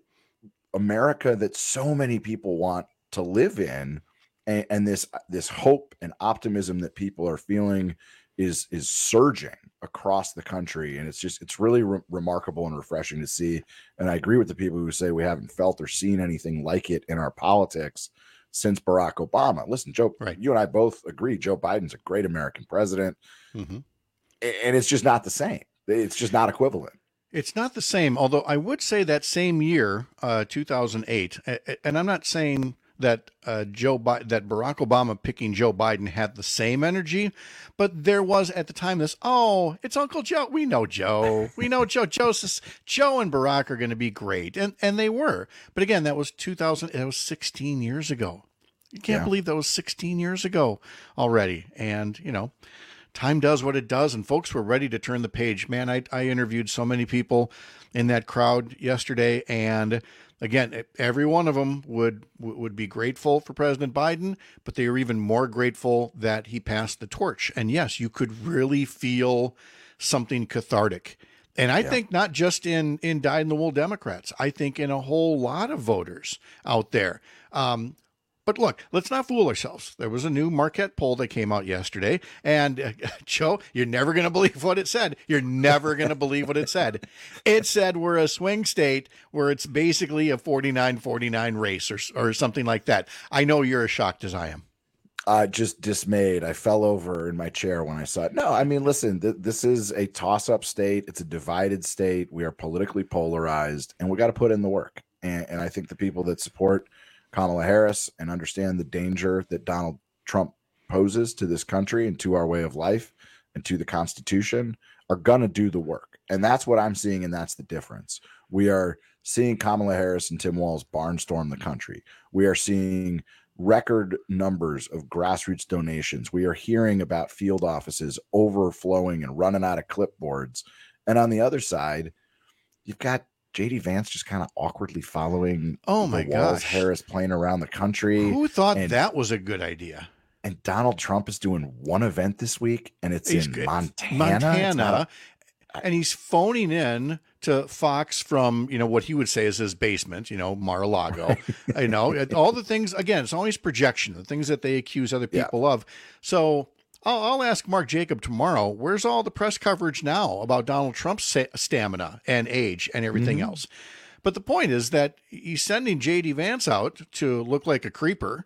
S2: America that so many people want to live in, and, and this this hope and optimism that people are feeling is is surging across the country. And it's just it's really re- remarkable and refreshing to see. And I agree with the people who say we haven't felt or seen anything like it in our politics since Barack Obama. Listen, Joe, right. you and I both agree Joe Biden's a great American president, mm-hmm. and it's just not the same. It's just not equivalent.
S20: It's not the same, although I would say that same year, uh, two thousand eight, and I'm not saying that uh, Joe Bi- that Barack Obama picking Joe Biden had the same energy, but there was at the time this, oh, it's Uncle Joe. We know Joe. We know Joe. Joe's, Joe and Barack are going to be great, and and they were. But again, that was two thousand. It was sixteen years ago. You can't yeah. believe that was sixteen years ago already, and you know. Time does what it does, and folks were ready to turn the page. Man, I, I interviewed so many people in that crowd yesterday, and again, every one of them would would be grateful for President Biden, but they were even more grateful that he passed the torch. And yes, you could really feel something cathartic. And I yeah. think not just in, in dyed-in-the-wool Democrats, I think in a whole lot of voters out there. Um, But look, let's not fool ourselves. There was a new Marquette poll that came out yesterday. And uh, Joe, you're never going to believe what it said. You're never going to believe what it said. It said we're a swing state where it's basically a forty-nine forty-nine race or, or something like that. I know you're as shocked as I am.
S2: Uh, just dismayed. I fell over in my chair when I saw it. No, I mean, listen, th- this is a toss-up state. It's a divided state. We are politically polarized, and we got to put in the work. And, and I think the people that support Kamala Harris and understand the danger that Donald Trump poses to this country and to our way of life and to the Constitution are going to do the work. And that's what I'm seeing, and that's the difference. We are seeing Kamala Harris and Tim Walz barnstorm the country. We are seeing record numbers of grassroots donations. We are hearing about field offices overflowing and running out of clipboards. And on the other side, you've got J D Vance just kind of awkwardly following
S20: oh my gosh,
S2: Harris playing around the country.
S20: Who thought
S2: and,
S20: that was a good idea?
S2: And Donald Trump is doing one event this week, and it's he's in good. Montana.
S20: Montana. A, and he's phoning in to Fox from, you know, what he would say is his basement, you know, Mar-a-Lago. you know, all the things, again, it's always projection, the things that they accuse other people yeah. of. So I'll, I'll ask Mark Jacob tomorrow, where's all the press coverage now about Donald Trump's sa- stamina and age and everything mm-hmm. else? But the point is that he's sending J D Vance out to look like a creeper.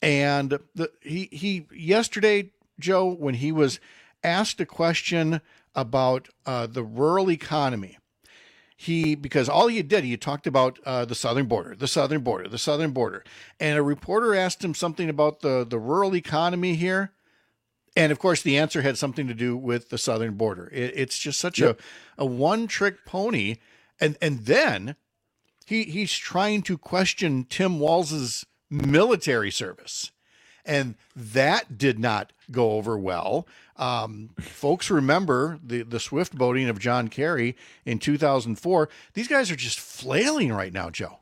S20: And the, he, he yesterday, Joe, when he was asked a question about uh, the rural economy, he, because all he did, he talked about uh, the southern border, the southern border, the southern border. And a reporter asked him something about the, the rural economy here. And of course, the answer had something to do with the southern border. It, it's just such yep. a, a one-trick pony. And and then he he's trying to question Tim Walz's military service. And that did not go over well. Um, folks remember the, the swift boating of John Kerry in two thousand four. These guys are just flailing right now, Joe.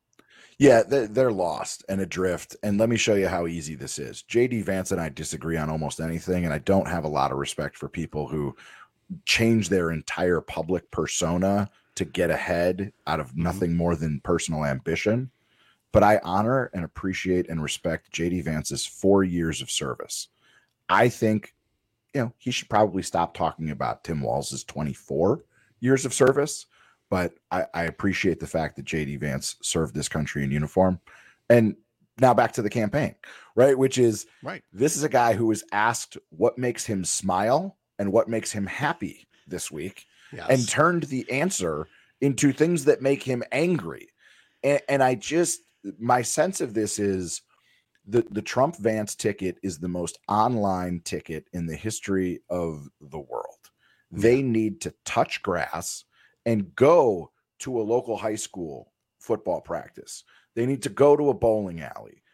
S2: Yeah, they're lost and adrift. And let me show you how easy this is. J D Vance and I disagree on almost anything, and I don't have a lot of respect for people who change their entire public persona to get ahead out of nothing more than personal ambition. But I honor and appreciate and respect J D Vance's four years of service. I think, you know, he should probably stop talking about Tim Walz's twenty-four years of service. But I, I appreciate the fact that J D Vance served this country in uniform. And now back to the campaign, right? Which is,
S20: right.
S2: This is a guy who was asked what makes him smile and what makes him happy this week, yes. and turned the answer into things that make him angry. And, and I just, my sense of this is the, the Trump Vance ticket is the most online ticket in the history of the world. Yeah. They need to touch grass and go to a local high school football practice. They need to go to a bowling alley.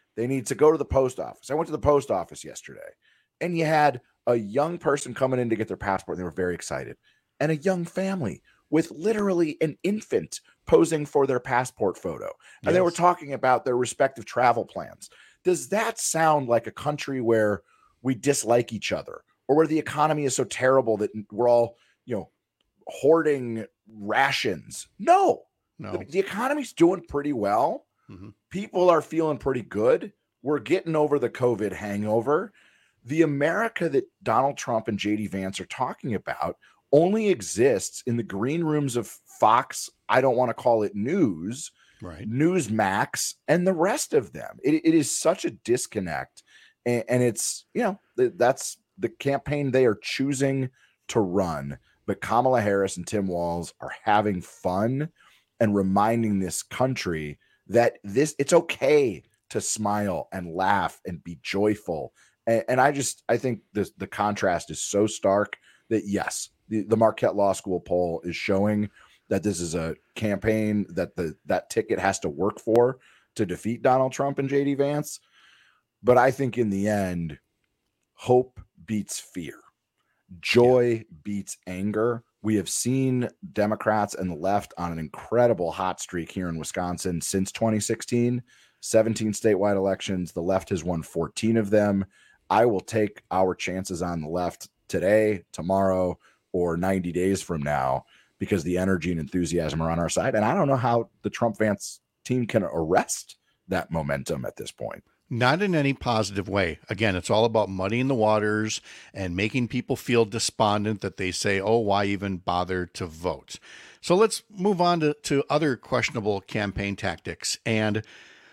S2: They need to go to the post office. I went to the post office yesterday, and you had a young person coming in to get their passport, and they were very excited, and a young family with literally an infant posing for their passport photo. And yes. They were talking about their respective travel plans. Does that sound like a country where we dislike each other, or where the economy is so terrible that we're all, you know, hoarding rations? No,
S20: no.
S2: The, the economy's doing pretty well. Mm-hmm. People are feeling pretty good. We're getting over the COVID hangover. The America that Donald Trump and J D Vance are talking about only exists in the green rooms of Fox. I don't want to call it news,
S20: right?
S2: Newsmax, and the rest of them. It, it is such a disconnect. And, and it's, you know, that's the campaign they are choosing to run. But Kamala Harris and Tim Walz are having fun and reminding this country that this it's okay to smile and laugh and be joyful. And, and I just I think the the contrast is so stark that yes, the, the Marquette Law School poll is showing that this is a campaign that the that ticket has to work for to defeat Donald Trump and J D Vance. But I think in the end, hope beats fear. Joy yeah. beats anger. We have seen Democrats and the left on an incredible hot streak here in Wisconsin since twenty sixteen, seventeen statewide elections. The left has won fourteen of them. I will take our chances on the left today, tomorrow, or ninety days from now, because the energy and enthusiasm are on our side. And I don't know how the Trump-Vance team can arrest that momentum at this point.
S20: Not in any positive way. Again, it's all about muddying the waters and making people feel despondent that they say, oh, why even bother to vote? So let's move on to, to other questionable campaign tactics. And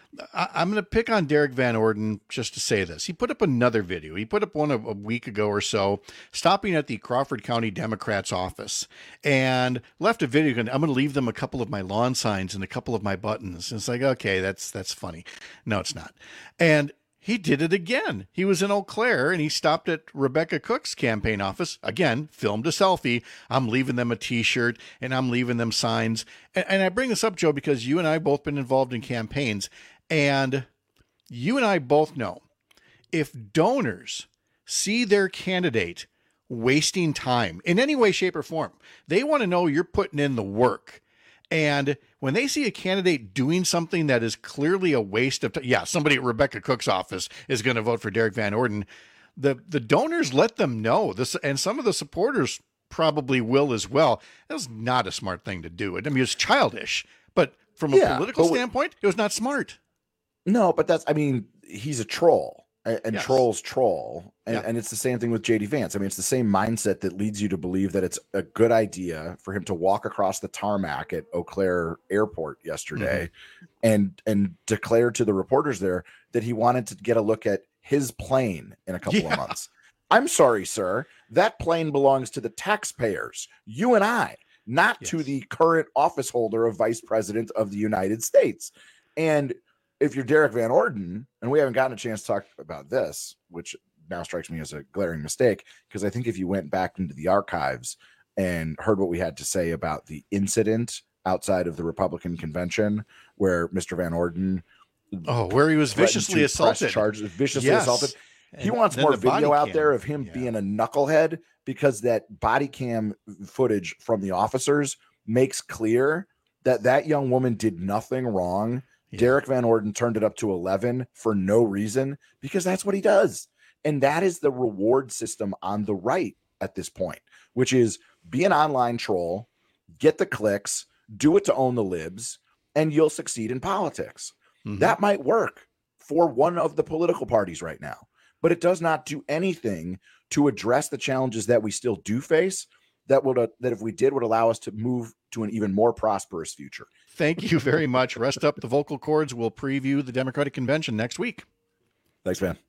S20: I, I'm going to pick on Derek Van Orden just to say this. He put up another video. He put up one a, a week ago or so, stopping at the Crawford County Democrats office and left a video. I'm going to leave them a couple of my lawn signs and a couple of my buttons. And it's like, okay, that's that's funny. No, it's not. And he did it again. He was in Eau Claire and he stopped at Rebecca Cook's campaign office. Again, filmed a selfie. I'm leaving them a t-shirt and I'm leaving them signs. And, and I bring this up, Joe, because you and I both been involved in campaigns. And you and I both know if donors see their candidate wasting time in any way, shape, or form, they want to know you're putting in the work. And when they see a candidate doing something that is clearly a waste of time, yeah, somebody at Rebecca Cook's office is going to vote for Derek Van Orden. The the donors let them know this, and some of the supporters probably will as well. That was not a smart thing to do. I mean, it's childish, but from a
S2: yeah,
S20: political standpoint, it was not smart.
S2: No, but that's, I mean, he's a troll, and, and
S20: yes.
S2: trolls troll. And,
S20: yeah.
S2: and it's the same thing with J D Vance. I mean, it's the same mindset that leads you to believe that it's a good idea for him to walk across the tarmac at Eau Claire Airport yesterday mm-hmm. and, and declare to the reporters there that he wanted to get a look at his plane in a couple
S20: yeah.
S2: of months. I'm sorry, sir. That plane belongs to the taxpayers, you and I, not yes. to the current office holder of Vice President of the United States. And if you're Derek Van Orden, and we haven't gotten a chance to talk about this, which now strikes me as a glaring mistake, because I think if you went back into the archives and heard what we had to say about the incident outside of the Republican convention where Mister Van Orden,
S20: oh, where he was viciously assaulted,
S2: charges viciously
S20: yes.
S2: assaulted. He
S20: and
S2: wants more
S20: the
S2: video out
S20: cam.
S2: there of him
S20: yeah.
S2: being a knucklehead, because that body cam footage from the officers makes clear that that young woman did nothing wrong. Yeah. Derek Van Orden turned it up to eleven for no reason, because that's what he does. And that is the reward system on the right at this point, which is be an online troll, get the clicks, do it to own the libs, and you'll succeed in politics. Mm-hmm. That might work for one of the political parties right now, but it does not do anything to address the challenges that we still do face that would, uh, that if we did, would allow us to move to an even more prosperous future.
S20: Thank you very much. Rest up the vocal cords. We'll preview the Democratic Convention next week.
S2: Thanks, man.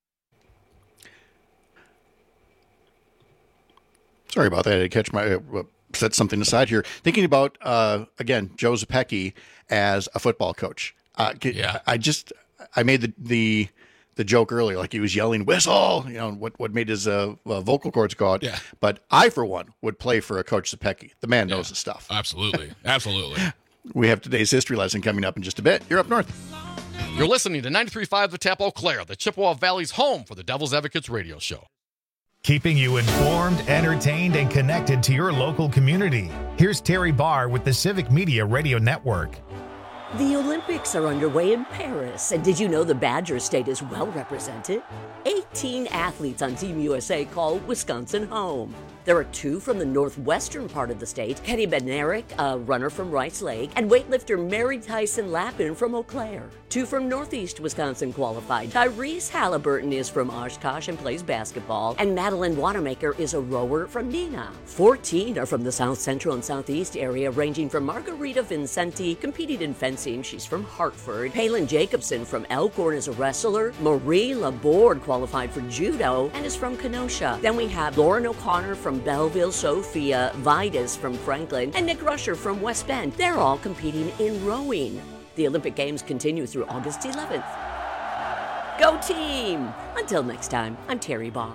S20: Sorry about that. I had to catch my, uh, set something aside here. Thinking about, uh, again, Joe Zepecki as a football coach. Uh, yeah. I just, I made the, the, the joke earlier, like he was yelling whistle, you know, what, what made his uh, uh, vocal cords go out.
S15: Yeah.
S20: But I, for one, would play for a Coach Zepecki. The man knows
S15: yeah.
S20: his stuff.
S15: Absolutely. Absolutely.
S20: We have today's history lesson coming up in just a bit. You're up north.
S4: You're listening to ninety-three point five The Tap Eau Claire, the Chippewa Valley's home for the Devil's Advocates radio show.
S1: Keeping you informed, entertained, and connected to your local community. Here's Terry Barr with the Civic Media Radio Network.
S26: The Olympics are underway in Paris, and did you know the Badger State is well represented? eighteen athletes on Team U S A call Wisconsin home. There are two from the northwestern part of the state, Kenny Bednarik, a runner from Rice Lake, and weightlifter Mary Tyson Lappin from Eau Claire. Two from northeast Wisconsin qualified. Tyrese Halliburton is from Oshkosh and plays basketball, and Madeline Wanamaker is a rower from Neenah. fourteen are from the south central and southeast area, ranging from Margarita Vincenti, competing in fencing, she's from Hartford. Palin Jacobson from Elkhorn is a wrestler. Marie Laborde qualified for judo and is from Kenosha. Then we have Lauren O'Connor from Belleville, Sophia Vidas from Franklin, and Nick Rusher from West Bend. They're all competing in rowing. The Olympic Games continue through August eleventh. Go team! Until next time, I'm Terry Barr.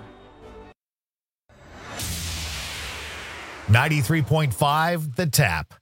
S1: ninety-three point five The Tap.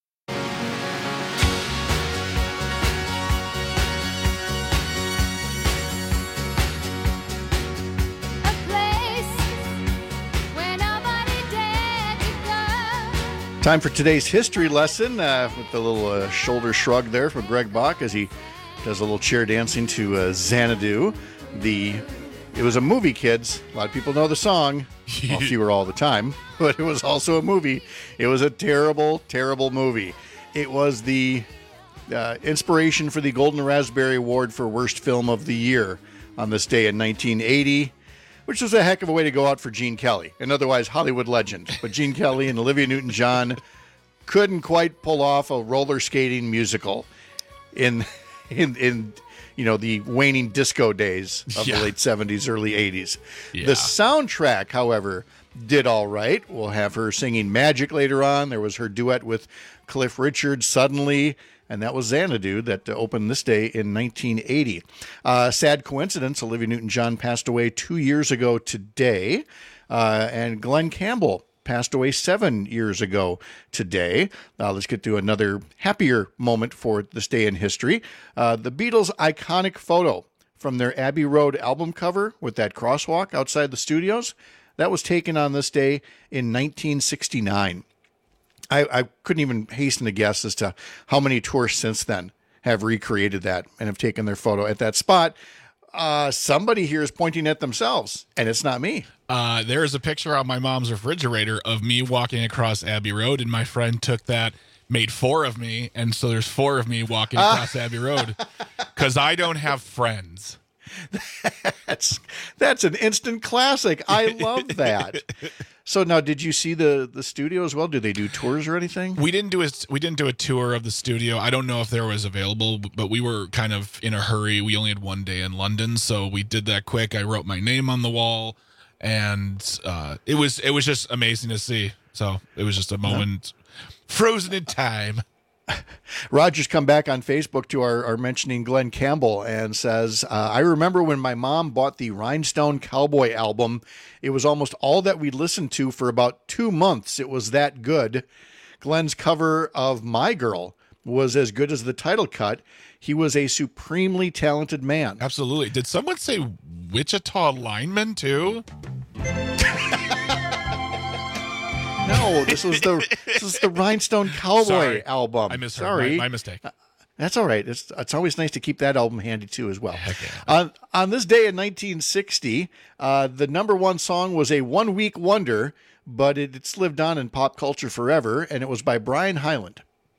S20: Time for today's history lesson uh, with the little uh, shoulder shrug there from Greg Bach as he does a little chair dancing to uh, Xanadu. The it was a movie, kids. A lot of people know the song. Well, fewer all the time, but it was also a movie. It was a terrible, terrible movie. It was the uh, inspiration for the Golden Raspberry Award for Worst Film of the Year on this day in nineteen eighty. Which was a heck of a way to go out for Gene Kelly, an otherwise Hollywood legend. But Gene Kelly and Olivia Newton-John couldn't quite pull off a roller skating musical in, in, in you know, the waning disco days of yeah. the late seventies, early eighties. Yeah. The soundtrack, however, did all right. We'll have her singing Magic later on. There was her duet with Cliff Richard, Suddenly. And that was Xanadu that uh, opened this day in nineteen eighty. Uh, sad coincidence, Olivia Newton-John passed away two years ago today. Uh, and Glenn Campbell passed away seven years ago today. Uh, let's get to another happier moment for this day in history. Uh, the Beatles' iconic photo from their Abbey Road album cover with that crosswalk outside the studios, that was taken on this day in nineteen sixty-nine. I, I couldn't even hasten to guess as to how many tourists since then have recreated that and have taken their photo at that spot. Uh, somebody here is pointing at themselves, and it's not me.
S15: Uh, there is a picture on my mom's refrigerator of me walking across Abbey Road, and my friend took that, made four of me, and so there's four of me walking across uh. Abbey Road because I don't have friends.
S20: That's that's an instant classic. I love that. So now, did you see the the studio as well? Do they do tours or anything?
S15: We didn't do a we didn't do a tour of the studio. I don't know if there was available, but we were kind of in a hurry. We only had one day in London, so we did that quick. I wrote my name on the wall, and uh, it was it was just amazing to see. So it was just a moment yeah. frozen in time.
S20: Roger's come back on Facebook to our, our mentioning Glenn Campbell and says, uh, I remember when my mom bought the Rhinestone Cowboy album. It was almost all that we listened to for about two months. It was that good. Glenn's cover of My Girl was as good as the title cut. He was a supremely talented man.
S15: Absolutely. Did someone say Wichita lineman too?
S20: No, this was the this was the Rhinestone Cowboy
S15: Sorry.
S20: album.
S15: I misheard.
S20: Sorry,
S15: My, my mistake.
S20: Uh, that's all right. It's it's always nice to keep that album handy too, as well.
S15: Heck yeah.
S20: On on this day in nineteen sixty, uh, the number one song was a one week wonder, but it, it's lived on in pop culture forever, and it was by Brian Hyland.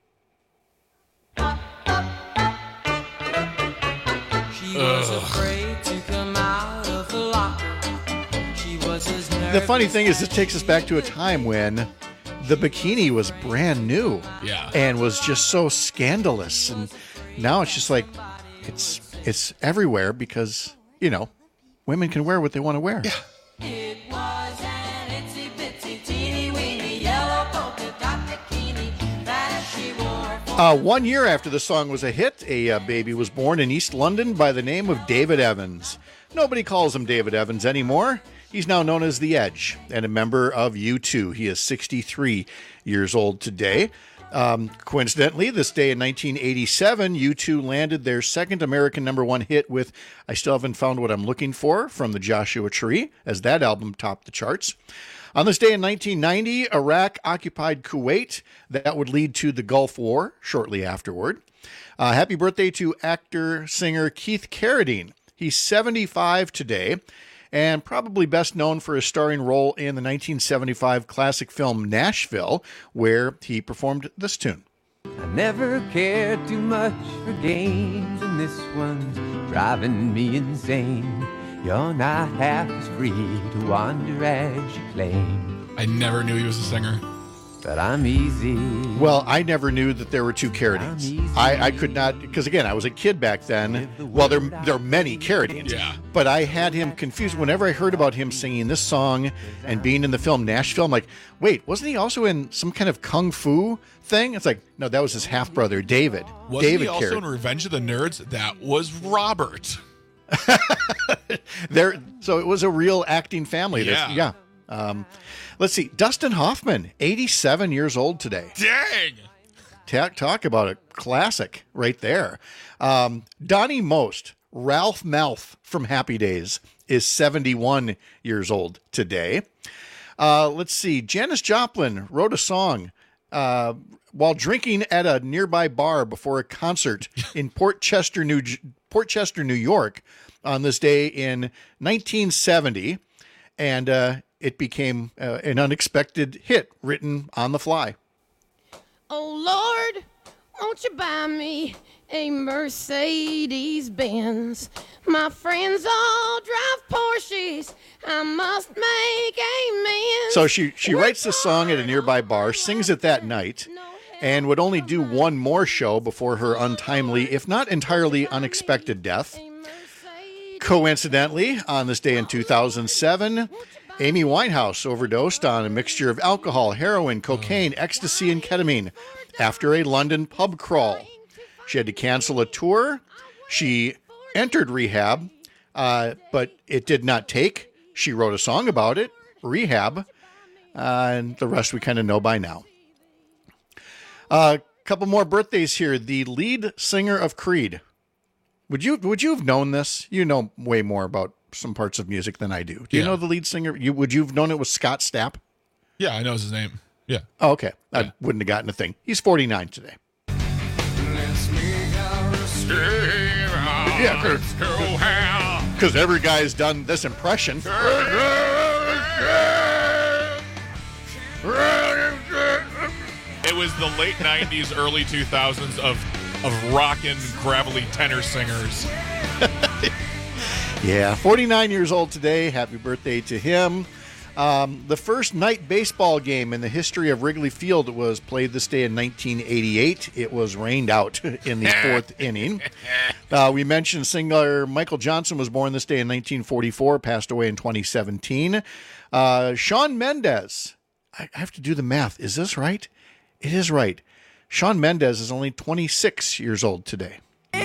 S23: She was afraid to come out of the locker. She was as
S20: The funny thing is, this takes us back to a time when the bikini was brand new,
S15: yeah,
S20: and was just so scandalous. And now it's just like it's it's everywhere because you know women can wear what they want to wear.
S23: Yeah. It was an itsy bitsy teeny weeny yellow polka dot bikini that she wore. For
S20: Uh, one year after the song was a hit, a uh, baby was born in East London by the name of David Evans. Nobody calls him David Evans anymore. He's now known as The Edge and a member of U two. He is sixty-three years old today. Um, coincidentally, this day in nineteen eighty-seven, U two landed their second American number one hit with I Still Haven't Found What I'm Looking For from the Joshua Tree, as that album topped the charts. On this day in nineteen ninety, Iraq occupied Kuwait. That would lead to the Gulf War shortly afterward. Uh, happy birthday to actor-singer Keith Carradine. He's seventy-five today, and probably best known for his starring role in the nineteen seventy-five classic film Nashville, where he performed this tune.
S5: I never cared too much for games, and this one's driving me insane. You're not half as free to wander as you claim.
S15: I never knew he was a singer.
S5: But I'm easy.
S20: Well, I never knew that there were two Carradines. I, I could not, because again, I was a kid back then. Well, there, there are many Carradines.
S15: Yeah.
S20: But I had him confused. Whenever I heard about him singing this song and being in the film Nashville, I'm like, wait, wasn't he also in some kind of kung fu thing? It's like, no, that was his half-brother, David.
S15: Wasn't
S20: David
S15: he also
S20: Carradine.
S15: in Revenge of the Nerds? That was Robert.
S20: There, so it was a real acting family. There's-
S15: Yeah.
S20: yeah. Um, let's see. Dustin Hoffman, eighty-seven years old today.
S15: Dang!
S20: Talk, talk about a classic right there. Um, Donnie Most, Ralph Malph from Happy Days, is seventy-one years old today. Uh, let's see. Janis Joplin wrote a song uh, while drinking at a nearby bar before a concert in Port Chester, New Port Chester, New York, on this day in nineteen seventy, and uh, it became uh, an unexpected hit written on the fly.
S12: Oh Lord, won't you buy me a Mercedes Benz? My friends all drive Porsches. I must make amends.
S20: So she she writes the song at a nearby bar, sings it that night, and would only do one more show before her untimely, if not entirely unexpected death. Coincidentally, on this day in two thousand seven, Amy Winehouse overdosed on a mixture of alcohol, heroin, cocaine, ecstasy, and ketamine after a London pub crawl. She had to cancel a tour. She entered rehab, uh, but it did not take. She wrote a song about it, Rehab, uh, and the rest we kind of know by now. A uh, couple more birthdays here. The lead singer of Creed. Would you would you have known this? You know way more about some parts of music than I do. Do you
S15: Yeah.
S20: know the lead singer? You would you have known it was Scott Stapp?
S15: Yeah, I know his name. Yeah.
S20: Oh, okay. I wouldn't have gotten a thing. He's forty-nine today. Yeah, because every guy's done this impression.
S15: It was the late nineties, early two thousands of of rockin' gravelly tenor singers.
S20: Yeah, forty-nine years old today. Happy birthday to him. Um, the first night baseball game in the history of Wrigley Field was played this day in nineteen eighty-eight. It was rained out in the fourth inning. Uh, we mentioned singer Michael Johnson was born this day in nineteen forty-four, passed away in twenty seventeen. Uh, Shawn Mendes. I have to do the math. Is this right? It is right. Shawn Mendes is only twenty-six years old today.
S23: Oh,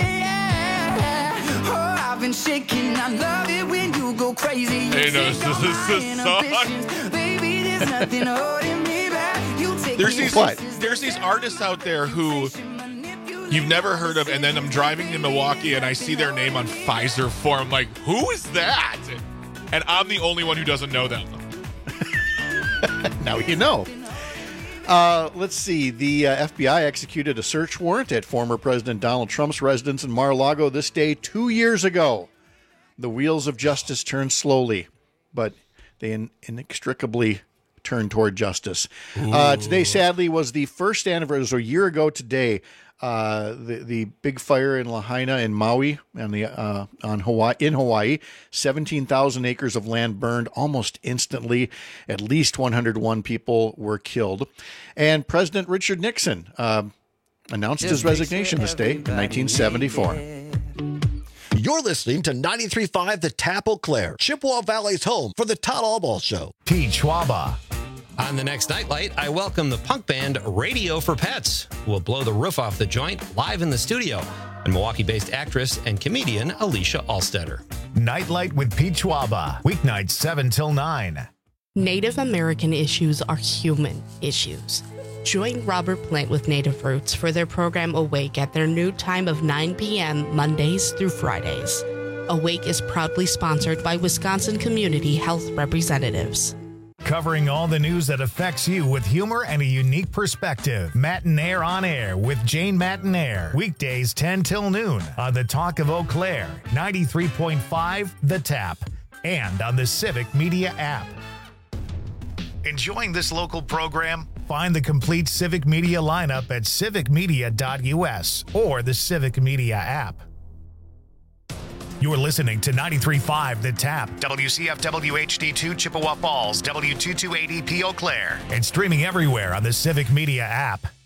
S23: I've been shaking. I love it when you go crazy. You
S15: Hey, no,
S23: take
S15: this
S23: all
S15: is
S23: my
S15: the song.
S23: inhibitions. Baby, there's nothing holding me back. You take
S15: There's
S23: me
S15: these
S23: places
S15: there's these artists out there who you've never heard of, and then I'm driving to Milwaukee and I see their name on Pfizer form. Like, who is that? And I'm the only one who doesn't know them.
S20: Now you know. Uh, let's see. The uh, F B I executed a search warrant at former President Donald Trump's residence in Mar-a-Lago this day two years ago. The wheels of justice turn slowly, but they in- inextricably turn toward justice. Uh, today, sadly, was the first anniversary. It was a year ago today. Uh, the the big fire in Lahaina in Maui and the uh, on Hawaii in Hawaii, seventeen thousand acres of land burned almost instantly. At least one hundred one people were killed, and President Richard Nixon uh, announced his resignation this day in nineteen seventy-four.
S27: You're listening to ninety-three point five The Tap Eau Claire, Chippewa Valley's home for the Todd Allball Show.
S1: Pete Schwaba.
S9: On the next Nightlight, I welcome the punk band Radio for Pets, who will blow the roof off the joint live in the studio, and Milwaukee-based actress and comedian Alicia Alstetter.
S1: Nightlight with Pete Schwaba. Weeknights seven till nine.
S13: Native American issues are human issues.
S6: Join Robert Plant with Native Roots for their program Awake at their new time of nine p.m. Mondays through Fridays. Awake is proudly sponsored by Wisconsin Community Health Representatives.
S1: Covering all the news that affects you with humor and a unique perspective. Matinaire on Air with Jane Matinaire. Weekdays ten till noon on the Talk of Eau Claire, ninety-three point five The Tap, and on the Civic Media app. Enjoying this local program? Find the complete Civic Media lineup at civic media dot u s or the Civic Media app. You're listening to ninety-three point five The Tap, W C F W H D two Chippewa Falls, W two two eight E P Eau Claire, and streaming everywhere on the Civic Media app.